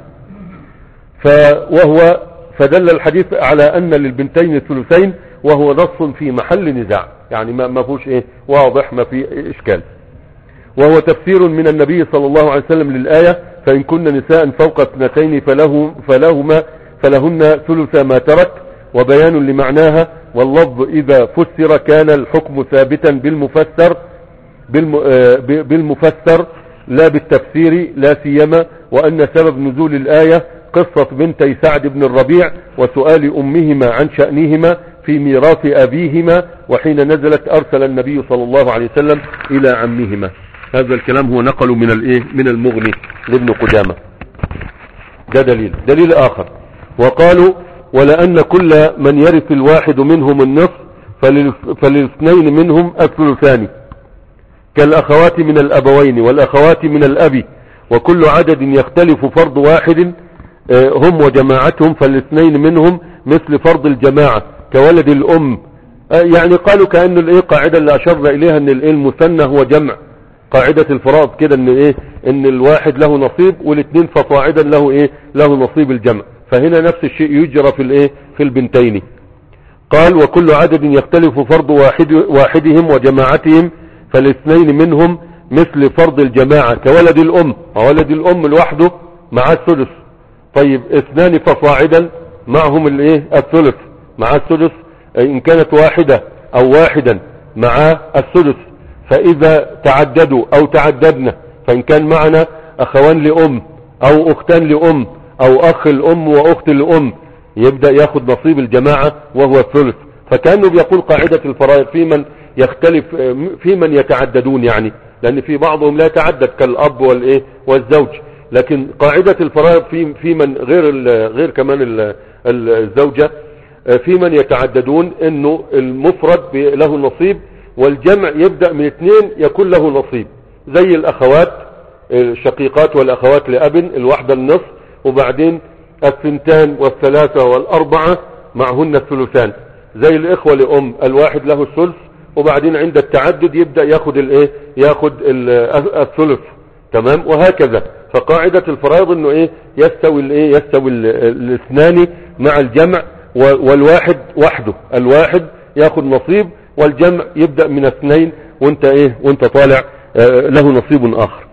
فوهو فدل الحديث على أن للبنتين الثلثين، وهو نص في محل نزاع، يعني ما ما فيهوش ايه واضح، ما في اشكال، وهو تفسير من النبي صلى الله عليه وسلم للآية فإن كن نساء فوق اثنتين فله فلهما فلهن ثلث ما ترك، وبيان لمعناها، واللفظ إذا فسر كان الحكم ثابتا بالمفسر بالمفسر لا بالتفسير، لا سيما وأن سبب نزول الآية قصة بنتي سعد بن الربيع وسؤال أمهما عن شأنهما في ميراث أبيهما، وحين نزلت أرسل النبي صلى الله عليه وسلم إلى عمهما. هذا الكلام هو نقل من الايه من المغني لابن قدامة. ده دليل. دليل آخر، وقالوا ولأن كل من يرث الواحد منهم النصف فللاثنين منهم الثلثان، كالأخوات من الأبوين والأخوات من الأب، وكل عدد يختلف فرض واحد هم وجماعتهم فالاثنين منهم مثل فرض الجماعة كولد الأم. يعني قالوا كأن الايه قاعدة اللي أشرنا إليها ان الايه المثنى هو جمع، قاعدة الفرائض كده ان ايه ان الواحد له نصيب والاثنين فصاعدا له ايه له نصيب الجمع، فهنا نفس الشيء يجرى في الايه في البنتين. قال وكل عدد يختلف فرض واحد واحدهم وجماعتهم فالاثنين منهم مثل فرض الجماعة كولد الأم، وولد الأم لوحده مع الثلث. طيب اثنان فصاعدا معهم الايه الثلث مع الثلث، ان كانت واحدة او واحدا مع الثلث. فإذا تعددوا أو تعددنا، فإن كان معنا أخوان لأم أو أختان لأم أو أخ الأم وأخت الأم يبدأ ياخد نصيب الجماعة وهو الثلث. فكأنه بيقول قاعدة الفرائض في من يختلف، في من يتعددون، يعني لأن في بعضهم لا يتعدد كالأب والإيه والزوج، لكن قاعدة الفرائض في في من غير غير كمان الزوجة، في من يتعددون إنه المفرد له نصيب والجمع يبدأ من اثنين يكون له نصيب، زي الأخوات الشقيقات والأخوات لأب الواحدة النصف، وبعدين الثنتان والثلاثة والأربعة معهن الثلثان، زي الإخوة لأم الواحد له الثلث، وبعدين عند التعدد يبدأ ياخد الايه ياخد الثلث، تمام، وهكذا. فقاعدة الفرائض انه ايه يستوي الايه يستوي الاثنان مع الجمع، والواحد وحده، الواحد ياخد نصيب والجمع يبدأ من اثنين وانت ايه وانت طالع اه له نصيب اخر.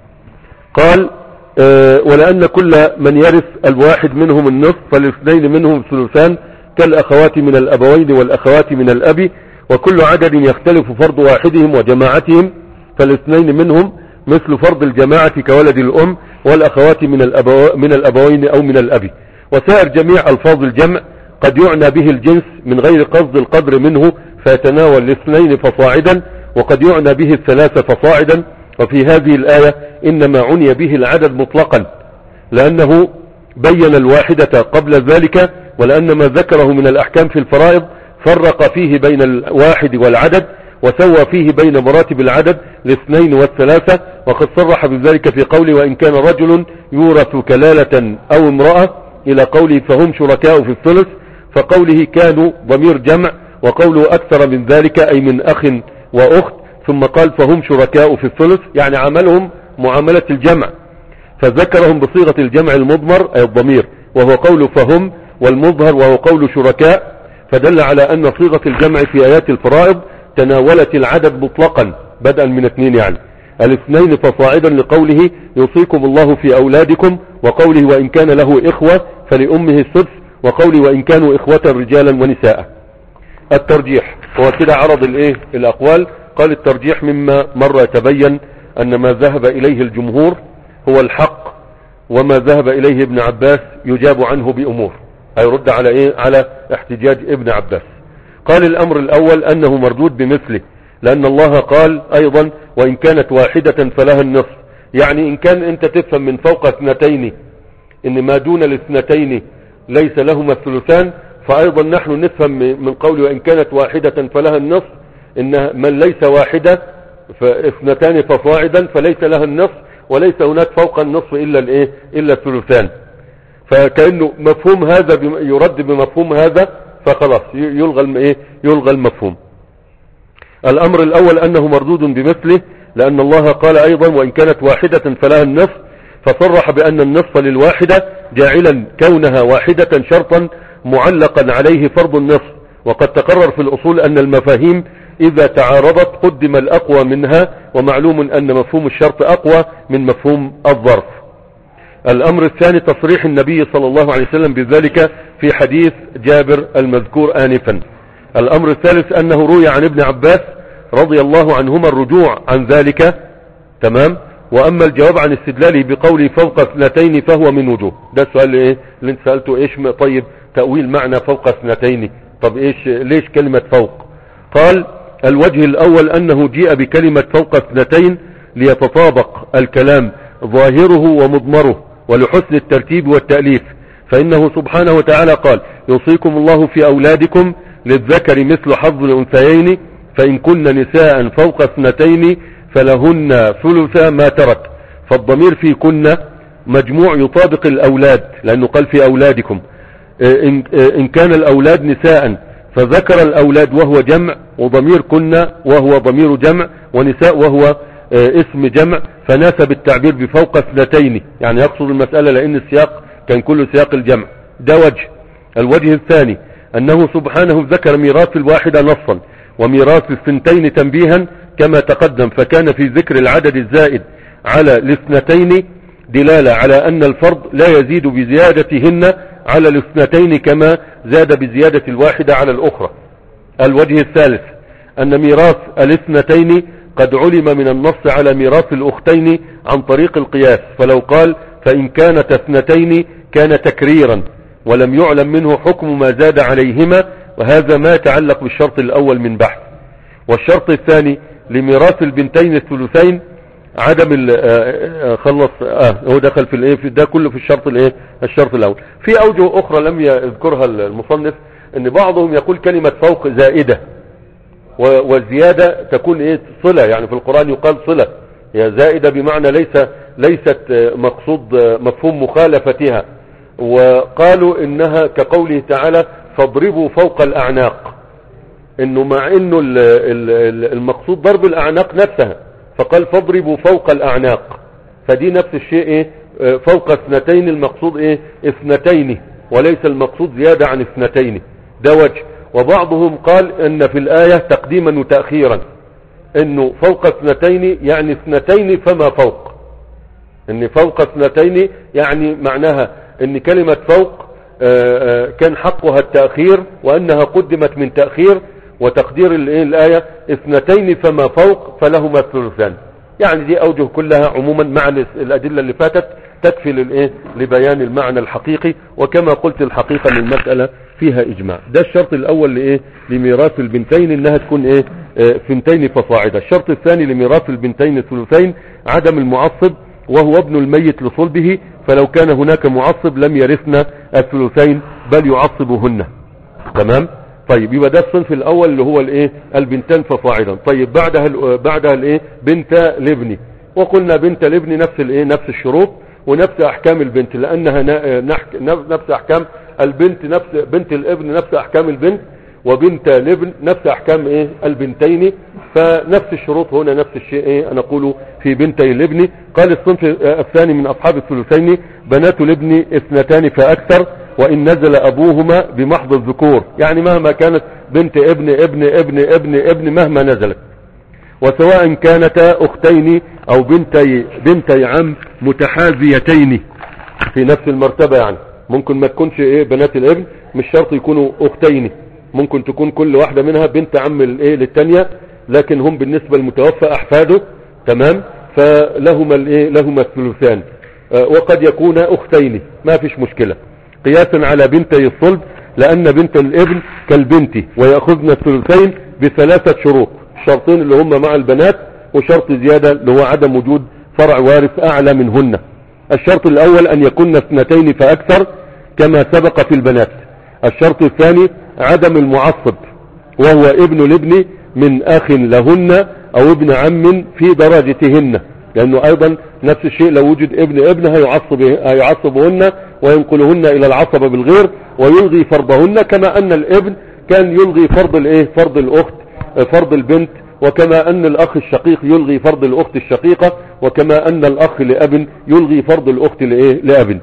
قال اه ولأن كل من يرث الواحد منهم النصف فالاثنين منهم ثلثان كالأخوات من الأبوين والأخوات من الأب، وكل عدد يختلف فرض واحدهم وجماعتهم فالاثنين منهم مثل فرض الجماعة كولد الأم والأخوات من, الأبو من الأبوين أو من الأب. وسائر جميع ألفاظ الجمع قد يعنى به الجنس من غير قصد القدر منه فيتناول الاثنين فصاعدا، وقد يعنى به الثلاثة فصاعدا. وفي هذه الآية إنما عني به العدد مطلقا لأنه بين الواحدة قبل ذلك، ولأن ما ذكره من الأحكام في الفرائض فرق فيه بين الواحد والعدد وسوى فيه بين مراتب العدد الاثنين والثلاثة، وقد صرح بذلك في قوله وإن كان رجل يورث كلالة أو امرأة إلى قوله فهم شركاء في الثلث، فقوله كانوا ضمير جمع، وقوله أكثر من ذلك أي من أخ وأخت، ثم قال فهم شركاء في الثلث يعني عملهم معاملة الجمع، فذكرهم بصيغة الجمع المضمر أي الضمير وهو قول فهم، والمظهر وهو قول شركاء، فدل على أن صيغة الجمع في آيات الفرائض تناولت العدد مطلقا بدءا من اثنين، يعني الاثنين فصاعدا لقوله يوصيكم الله في أولادكم، وقوله وإن كان له إخوة فلأمه السدس، وقوله وإن كانوا إخوة رجالا ونساء. الترجيح هو كده عرض الايه الأقوال. قال الترجيح مما مر يتبين أن ما ذهب إليه الجمهور هو الحق، وما ذهب إليه ابن عباس يجاب عنه بأمور، هيرد على ايه على احتجاج ابن عباس. قال الأمر الأول أنه مردود بمثله، لأن الله قال أيضا وإن كانت واحدة فلها النصف، يعني إن كان أنت تفهم من فوق اثنتين إن ما دون الاثنتين ليس لهما الثلثان، فأيضا نحن نفهم من قول وإن كانت واحدة فلها النصف إن من ليس واحدة فاثنتان فصاعدا فليس لها النصف، وليس هناك فوق النصف إلا الإيه إلا الثلثان. فكأنه مفهوم هذا يرد بمفهوم هذا، فخلاص يلغى الايه يلغى المفهوم. الأمر الأول أنه مردود بمثله، لأن الله قال أيضا وإن كانت واحدة فلها النصف، فصرح بأن النصف للواحدة جاعلا كونها واحدة شرطا معلقا عليه فرض النصف. وقد تقرر في الأصول أن المفاهيم إذا تعارضت قدم الأقوى منها، ومعلوم أن مفهوم الشرط أقوى من مفهوم الظرف. الأمر الثاني تصريح النبي صلى الله عليه وسلم بذلك في حديث جابر المذكور آنفا. الأمر الثالث أنه روي عن ابن عباس رضي الله عنهما الرجوع عن ذلك، تمام. وأما الجواب عن استدلاله بقوله فوق اثنتين فهو من وجوه. ده السؤال ايه اللي انت سألته، ايش طيب تأويل معنى فوق اثنتين؟ طب ايش ليش كلمة فوق؟ قال الوجه الأول أنه جيء بكلمة فوق اثنتين ليتطابق الكلام ظاهره ومضمره ولحسن الترتيب والتأليف، فإنه سبحانه وتعالى قال يوصيكم الله في أولادكم للذكر مثل حظ الأنثيين فإن كن نساء فوق اثنتين فلهن ثلث ما ترك. فالضمير في كن مجموع يطابق الأولاد، لأنه قال في أولادكم. إن كان الأولاد نساء فذكر الأولاد وهو جمع، وضمير كن وهو ضمير جمع، ونساء وهو اسم جمع، فناسب التعبير بفوق اثنتين، يعني يقصد المسألة لأن السياق كان كل سياق الجمع. ده وجه. الوجه الثاني أنه سبحانه ذكر ميراث الواحدة نصا وميراث الثنتين تنبيها كما تقدم، فكان في ذكر العدد الزائد على الاثنتين دلالة على أن الفرض لا يزيد بزيادتهن على الاثنتين كما زاد بزيادة الواحدة على الأخرى. الوجه الثالث أن ميراث الاثنتين قد علم من النص على ميراث الأختين عن طريق القياس، فلو قال فإن كانت اثنتين كان تكريرا ولم يعلم منه حكم ما زاد عليهما، وهذا ما يتعلق بالشرط الأول من بحث. والشرط الثاني لميراث البنتين الثلثين عدم آه خلص اه هو دخل في الايه في ده كله في الشرط الايه الشرط الاول. في اوجه اخرى لم يذكرها المصنف، ان بعضهم يقول كلمة فوق زائدة، والزيادة تكون ايه صلة، يعني في القرآن يقال صلة، هي زائدة بمعنى ليس ليست مقصود مفهوم مخالفتها، وقالوا انها كقوله تعالى فاضربوا فوق الاعناق، انه مع انه المقصود ضرب الاعناق نفسها، فقال فاضربوا فوق الاعناق، فدي نفس الشيء ايه فوق اثنتين المقصود ايه اثنتين، وليس المقصود زيادة عن اثنتين، ده وجه. وبعضهم قال ان في الآية تقديما وتأخيرا، انه فوق اثنتين يعني اثنتين فما فوق، ان فوق اثنتين يعني معناها ان كلمة فوق كان حقها التأخير، وانها قدمت من تأخير، وتقدير الآية اثنتين فما فوق فلهما الثلثان. يعني دي اوجه كلها عموما مع الادلة اللي فاتت تكفي للايه لبيان المعنى الحقيقي، وكما قلت الحقيقة من المسألة فيها اجماع. ده الشرط الاول لايه لميراث البنتين، انها تكون ايه ثنتين فصاعدا. الشرط الثاني لميراث البنتين الثلثين عدم المعصب، وهو ابن الميت لصلبه، فلو كان هناك معصب لم يرثنا الثلثين بل يعصبهن. تمام. طيب يبقى ده الصنف الاول اللي هو الايه البنتان فصاعدا. طيب بعدها بعدها الايه بنت الابن، وقلنا بنت الابن نفس الايه نفس الشروط ونفس احكام البنت، لانها نفس احكام البنت، نفس بنت الابن نفس احكام البنت، وبنت الابن نفس احكام ايه البنتين، فنفس الشروط هنا نفس الشيء ايه نقول في بنتي الابن. قال الصنف الثاني من اصحاب الثلثين بنات الابن اثنتان فاكثر، وان نزل ابوهما بمحض الذكور، يعني مهما كانت بنت ابن ابن ابن ابن ابن مهما نزلت، وسواء كانتا اختين او بنتي بنتي عم متحاذيتين في نفس المرتبة، يعني ممكن ما تكونش ايه بنات الابن مش شرط يكونوا اختين، ممكن تكون كل واحدة منها بنت عم الايه للتانية، لكن هم بالنسبة للمتوفى احفاده. تمام. فلهما الايه لهما الثلثان، آه وقد يكون اختين ما فيش مشكلة، قياسا على بنتي الصلب، لان بنت الابن كالبنت ويأخذن الثلثين بثلاثة شروط، الشرطين اللي هم مع البنات، وشرط زيادة اللي هو عدم وجود فرع وارث اعلى منهن. الشرط الاول ان يكون اثنتين فاكثر كما سبق في البنات. الشرط الثاني عدم المعصب، وهو ابن الابن من اخ لهن او ابن عم في درجتهن، لانه ايضا نفس الشيء لو وجد ابن ابن هيعصب هيعصبهن وينقلهن الى العصبة بالغير ويلغي فرضهن، كما ان الابن كان يلغي فرض الايه فرض الاخت فرض البنت، وكما ان الاخ الشقيق يلغي فرض الاخت الشقيقة، وكما ان الاخ لابن يلغي فرض الاخت لايه لابن.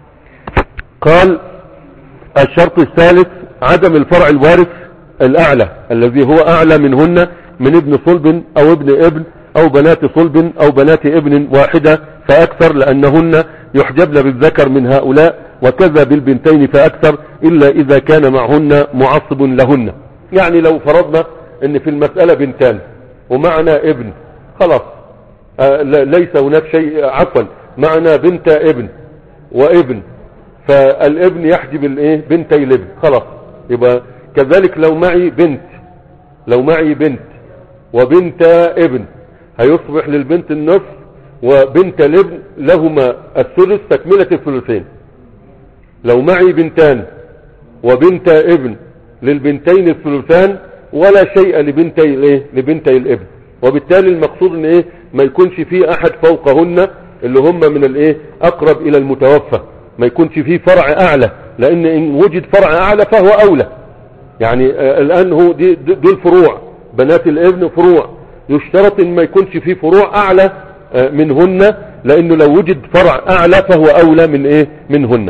قال الشرط الثالث عدم الفرع الوارث الاعلى الذي هو اعلى منهن من ابن صلب او ابن ابن او بنات صلب او بنات ابن واحدة فاكثر، لانهن يحجبن بالذكر من هؤلاء، وكذا بالبنتين فاكثر الا اذا كان معهن معصب لهن. يعني لو فرضنا ان في المسألة بنتان ومعنا ابن، خلاص آه ليس هناك شيء، عفوا معنا بنت ابن وابن، فالابن يحجب الايه بنتي الابن، خلاص. يبقى كذلك لو معي بنت لو معي بنت وبنت ابن هيصبح للبنت النصف، وبنت الابن لهما الثلث تكملة الثلثين. لو معي بنتان وبنت ابن للبنتين الثلثان، ولا شيء لبنتي الايه لبنتي الابن، وبالتالي المقصود ان ايه ما يكونش فيه احد فوقهن اللي هم من الايه اقرب الى المتوفى، ما يكونش فيه فرع اعلى، لان ان وجد فرع اعلى فهو اولى. يعني آه الان هو دي دول فروع، بنات الابن فروع، يشترط ان ما يكونش فيه فروع اعلى آه منهن، لانه لو وجد فرع اعلى فهو اولى من ايه منهن.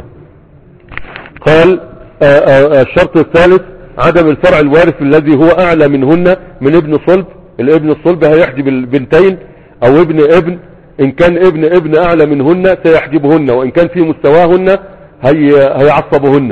قال آه آه الشرط الثالث عدم الفرع الوارث الذي هو اعلى منهن من ابن صلب. الابن الصلب هيحجب البنتين او ابن ابن، ان كان ابن ابن اعلى منهن سيحجبهن، وان كان في مستواهن هي هيعصبهن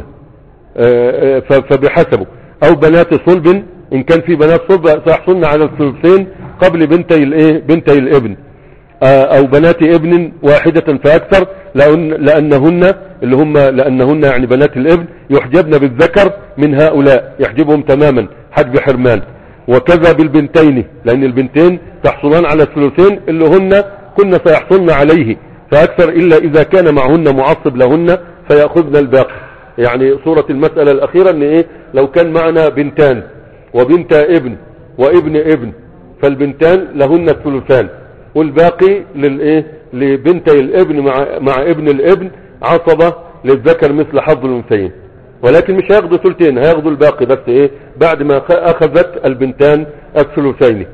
فبحسبه، او بنات صلب ان كان في بنات صلب سيحصلن على الثلثين قبل بنتي الايه بنتي الابن او بنات ابن واحدة فاكثر، لأن لانهن اللي هم لانهن يعني بنات الابن يحجبن بالذكر من هؤلاء، يحجبهم تماما حجب حرمان. وكذا بالبنتين، لان البنتين تحصلان على الثلثين اللي هن كن سيحصلن عليه فاكثر، الا اذا كان معهن معصب لهن فيأخذن الباقي. يعني صورة المسألة الاخيرة ان ايه لو كان معنا بنتان وبنت ابن وابن ابن، فالبنتان لهن الثلثان، والباقي للايه لبنتي الابن مع مع ابن الابن عصبة للذكر مثل حظ الانثيين، ولكن مش هياخدوا ثلثين، هياخدوا الباقي بس ايه بعد ما اخذت البنتان الثلثين.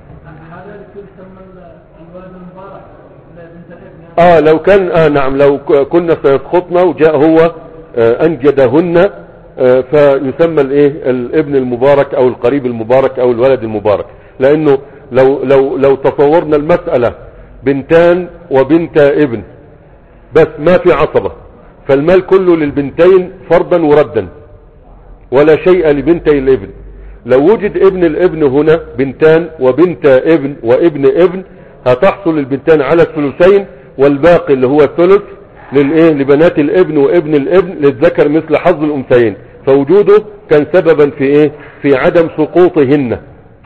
اه لو كان اه نعم لو كنا سيسقطنا وجاء هو آه انجدهن آه فيسمى الايه الابن المبارك او القريب المبارك او الولد المبارك، لانه لو لو لو تصورنا المسألة بنتان وبنت ابن بس ما في عصبة، فالمال كله للبنتين فرضا وردا ولا شيء لبنتي الابن. لو وجد ابن الابن هنا بنتان وبنت ابن وابن ابن هتحصل البنتان على الثلثين، والباقي اللي هو الثلث للايه لبنات الابن وابن الابن للذكر مثل حظ الانثيين، فوجوده كان سببا في ايه في عدم سقوطهن.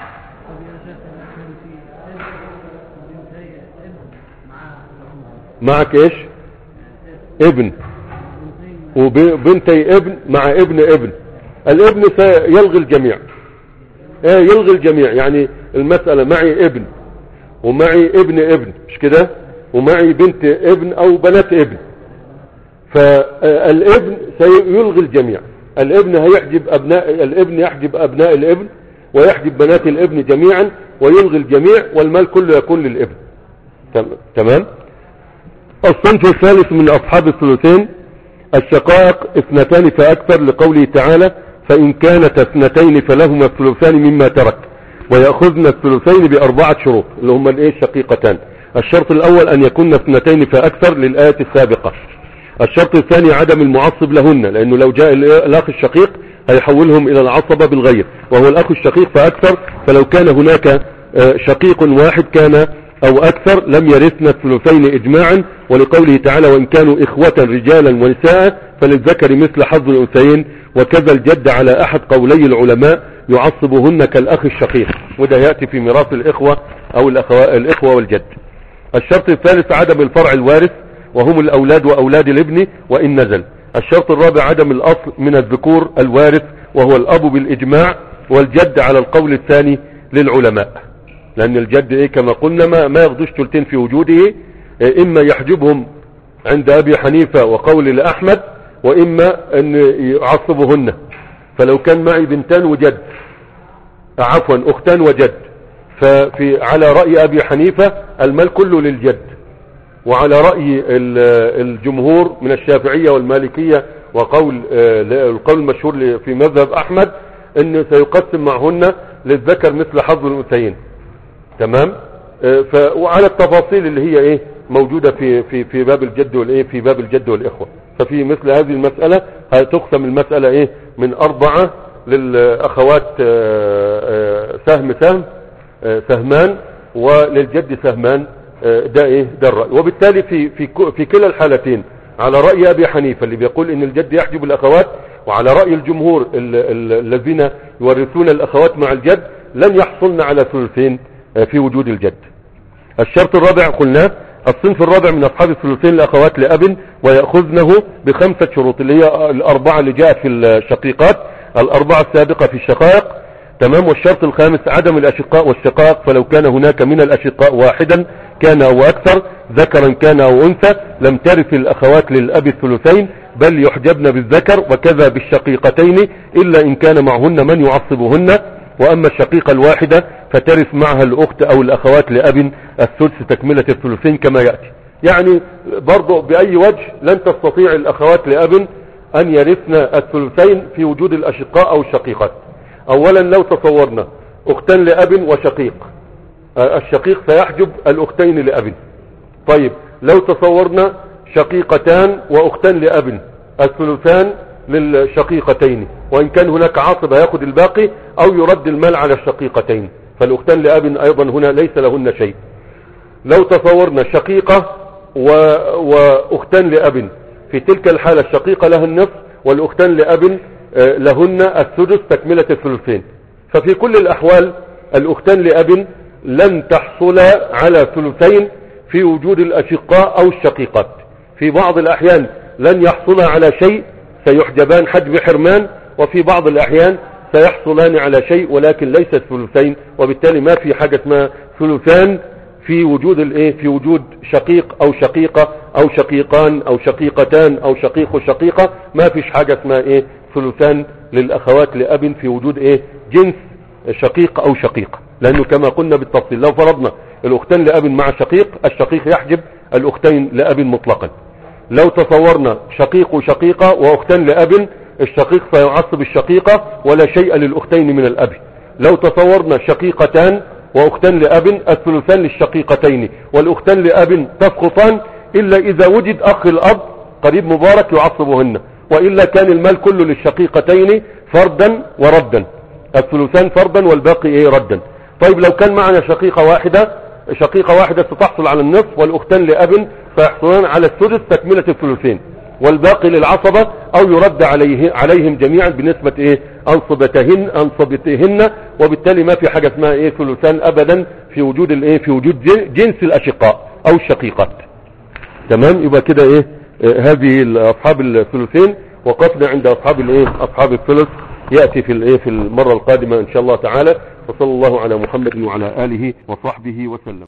معك ايش ابن وبنتي ابن مع ابن ابن، الابن سيلغي الجميع ايه يلغي الجميع، يعني المسألة معي ابن ومعي ابن ابن مش كده ومعي بنت ابن او بنات ابن، فالابن سيلغي الجميع. الابن هيحجب ابناء الابن يحجب ابناء الابن ويحجب بنات الابن جميعا ويلغي الجميع، والمال كله يكون للابن. تمام. الصنف الثالث من اصحاب الثلثين الشقائق اثنتان فاكثر، لقوله تعالى فان كانت اثنتين فلهما الثلثان مما ترك ويأخذن الثلثين باربعة شروط اللي هما الايه الشقيقتان. الشرط الاول ان يكون اثنتين فاكثر للآية السابقة. الشرط الثاني عدم المعصب لهن، لانه لو جاء الاخ الشقيق هيحولهم الى العصبة بالغير، وهو الاخ الشقيق فاكثر، فلو كان هناك شقيق واحد كان او اكثر لم يرثن الثلثين اجماعا، ولقوله تعالى وان كانوا اخوة رجالا ونساء فللذكر مثل حظ الانثيين، وكذا الجد على احد قولي العلماء يعصبهن كالاخ الشقيق، وده يأتي في ميراث الاخوة او الاخوة والجد. الشرط الثالث عدم الفرع الوارث وهم الاولاد واولاد الابن وان نزل. الشرط الرابع عدم الاصل من الذكور الوارث وهو الاب بالاجماع، والجد على القول الثاني للعلماء، لان الجد ايه كما قلنا ما, ما ياخدوش ثلثين في وجوده، إيه اما يحجبهم عند ابي حنيفة وقول لاحمد، واما ان يعصبهن. فلو كان معي بنتان وجد عفوا اختان وجد، ففي على رأي ابي حنيفة المال كله للجد، وعلى رأي الجمهور من الشافعية والمالكية وقول القول المشهور في مذهب احمد ان سيقسم معهن للذكر مثل حظ الانثيين. تمام. ف وعلى التفاصيل اللي هي ايه موجودة في في في باب الجد والايه في باب الجد والاخوة. ففي مثل هذه المسألة هتقسم المسألة ايه من اربعة للاخوات سهم سهم سهمان، وللجد سهمان. ده ايه ده الرأي. وبالتالي في في في كلا الحالتين على رأي ابي حنيفة اللي بيقول ان الجد يحجب الاخوات، وعلى رأي الجمهور الذين يورثون الاخوات مع الجد لن يحصلن على ثلثين في وجود الجد. الشرط الرابع قلنا الصنف الرابع من اصحاب الثلثين الاخوات لاب ويأخذنه بخمسة شروط اللي هي الاربعة اللي جاءت في الشقيقات، الاربعة السابقة في الشقائق. تمام. والشرط الخامس عدم الاشقاء والشقائق، فلو كان هناك من الاشقاء واحدا كان او اكثر ذكرا كان او انثى لم ترث الاخوات للاب الثلثين بل يحجبن بالذكر، وكذا بالشقيقتين الا ان كان معهن من يعصبهن. واما الشقيقة الواحدة فترث معها الاخت او الاخوات لاب الثلث تكملة الثلثين كما يأتي. يعني برضو باي وجه لن تستطيع الاخوات لاب ان يرثن الثلثين في وجود الاشقاء او الشقيقات. اولا لو تصورنا اختان لاب وشقيق، الشقيق سيحجب الاختين لاب. طيب لو تصورنا شقيقتان واختان لاب، الثلثان للشقيقتين، وان كان هناك عاصب هياخد الباقي او يرد المال على الشقيقتين. فالاختان لاب ايضا هنا ليس لهن شيء. لو تصورنا شقيقة و... واختان لاب، في تلك الحالة الشقيقة لها النصف والاختان لاب لهن السدس تكملة الثلثين. ففي كل الاحوال الاختان لاب لن تحصل على ثلثين في وجود الاشقاء او الشقيقات. في بعض الاحيان لن يحصل على شيء، سيحجبان حجب حرمان، وفي بعض الاحيان سيحصلان على شيء ولكن ليس ثلثين، وبالتالي ما في حاجة اسمها ثلثان في وجود الايه في وجود شقيق او شقيقة او شقيقان او شقيقتان او شقيق وشقيقة. ما فيش حاجة اسمها ايه ثلثان للاخوات لاب في وجود ايه جنس شقيق او شقيقة، لانه كما قلنا بالتفصيل لو فرضنا الاختان لاب مع شقيق، الشقيق يحجب الاختين لاب مطلقا. لو تصورنا شقيق وشقيقة واختان لاب، الشقيق سيعصب الشقيقة ولا شيء للاختين من الاب. لو تصورنا شقيقتان واختان لاب، الثلثان للشقيقتين والاختان لاب تسقطان، الا اذا وجد اخ الاب قريب مبارك يعصبهن، والا كان المال كله للشقيقتين فردا وردا، الثلثان فردا والباقي ايه ردا. طيب لو كان معنا شقيقة واحدة، شقيقة واحدة ستحصل على النصف والاختان لاب فيحصلان على السدس تكملة الثلثين، والباقي للعصبة او يرد عليه عليهم جميعا بنسبة ايه انصبتهن انصبتهن، وبالتالي ما في حاجة اسمها ايه ثلثان ابدا في وجود الايه في وجود جنس الاشقاء او الشقيقات. تمام. يبقى كده ايه آه هذه اصحاب الثلثين، وقفنا عند اصحاب الايه اصحاب الثلث، يأتي في الايه في المرة القادمة ان شاء الله تعالى. وصلى الله على محمد وعلى آله وصحبه وسلم.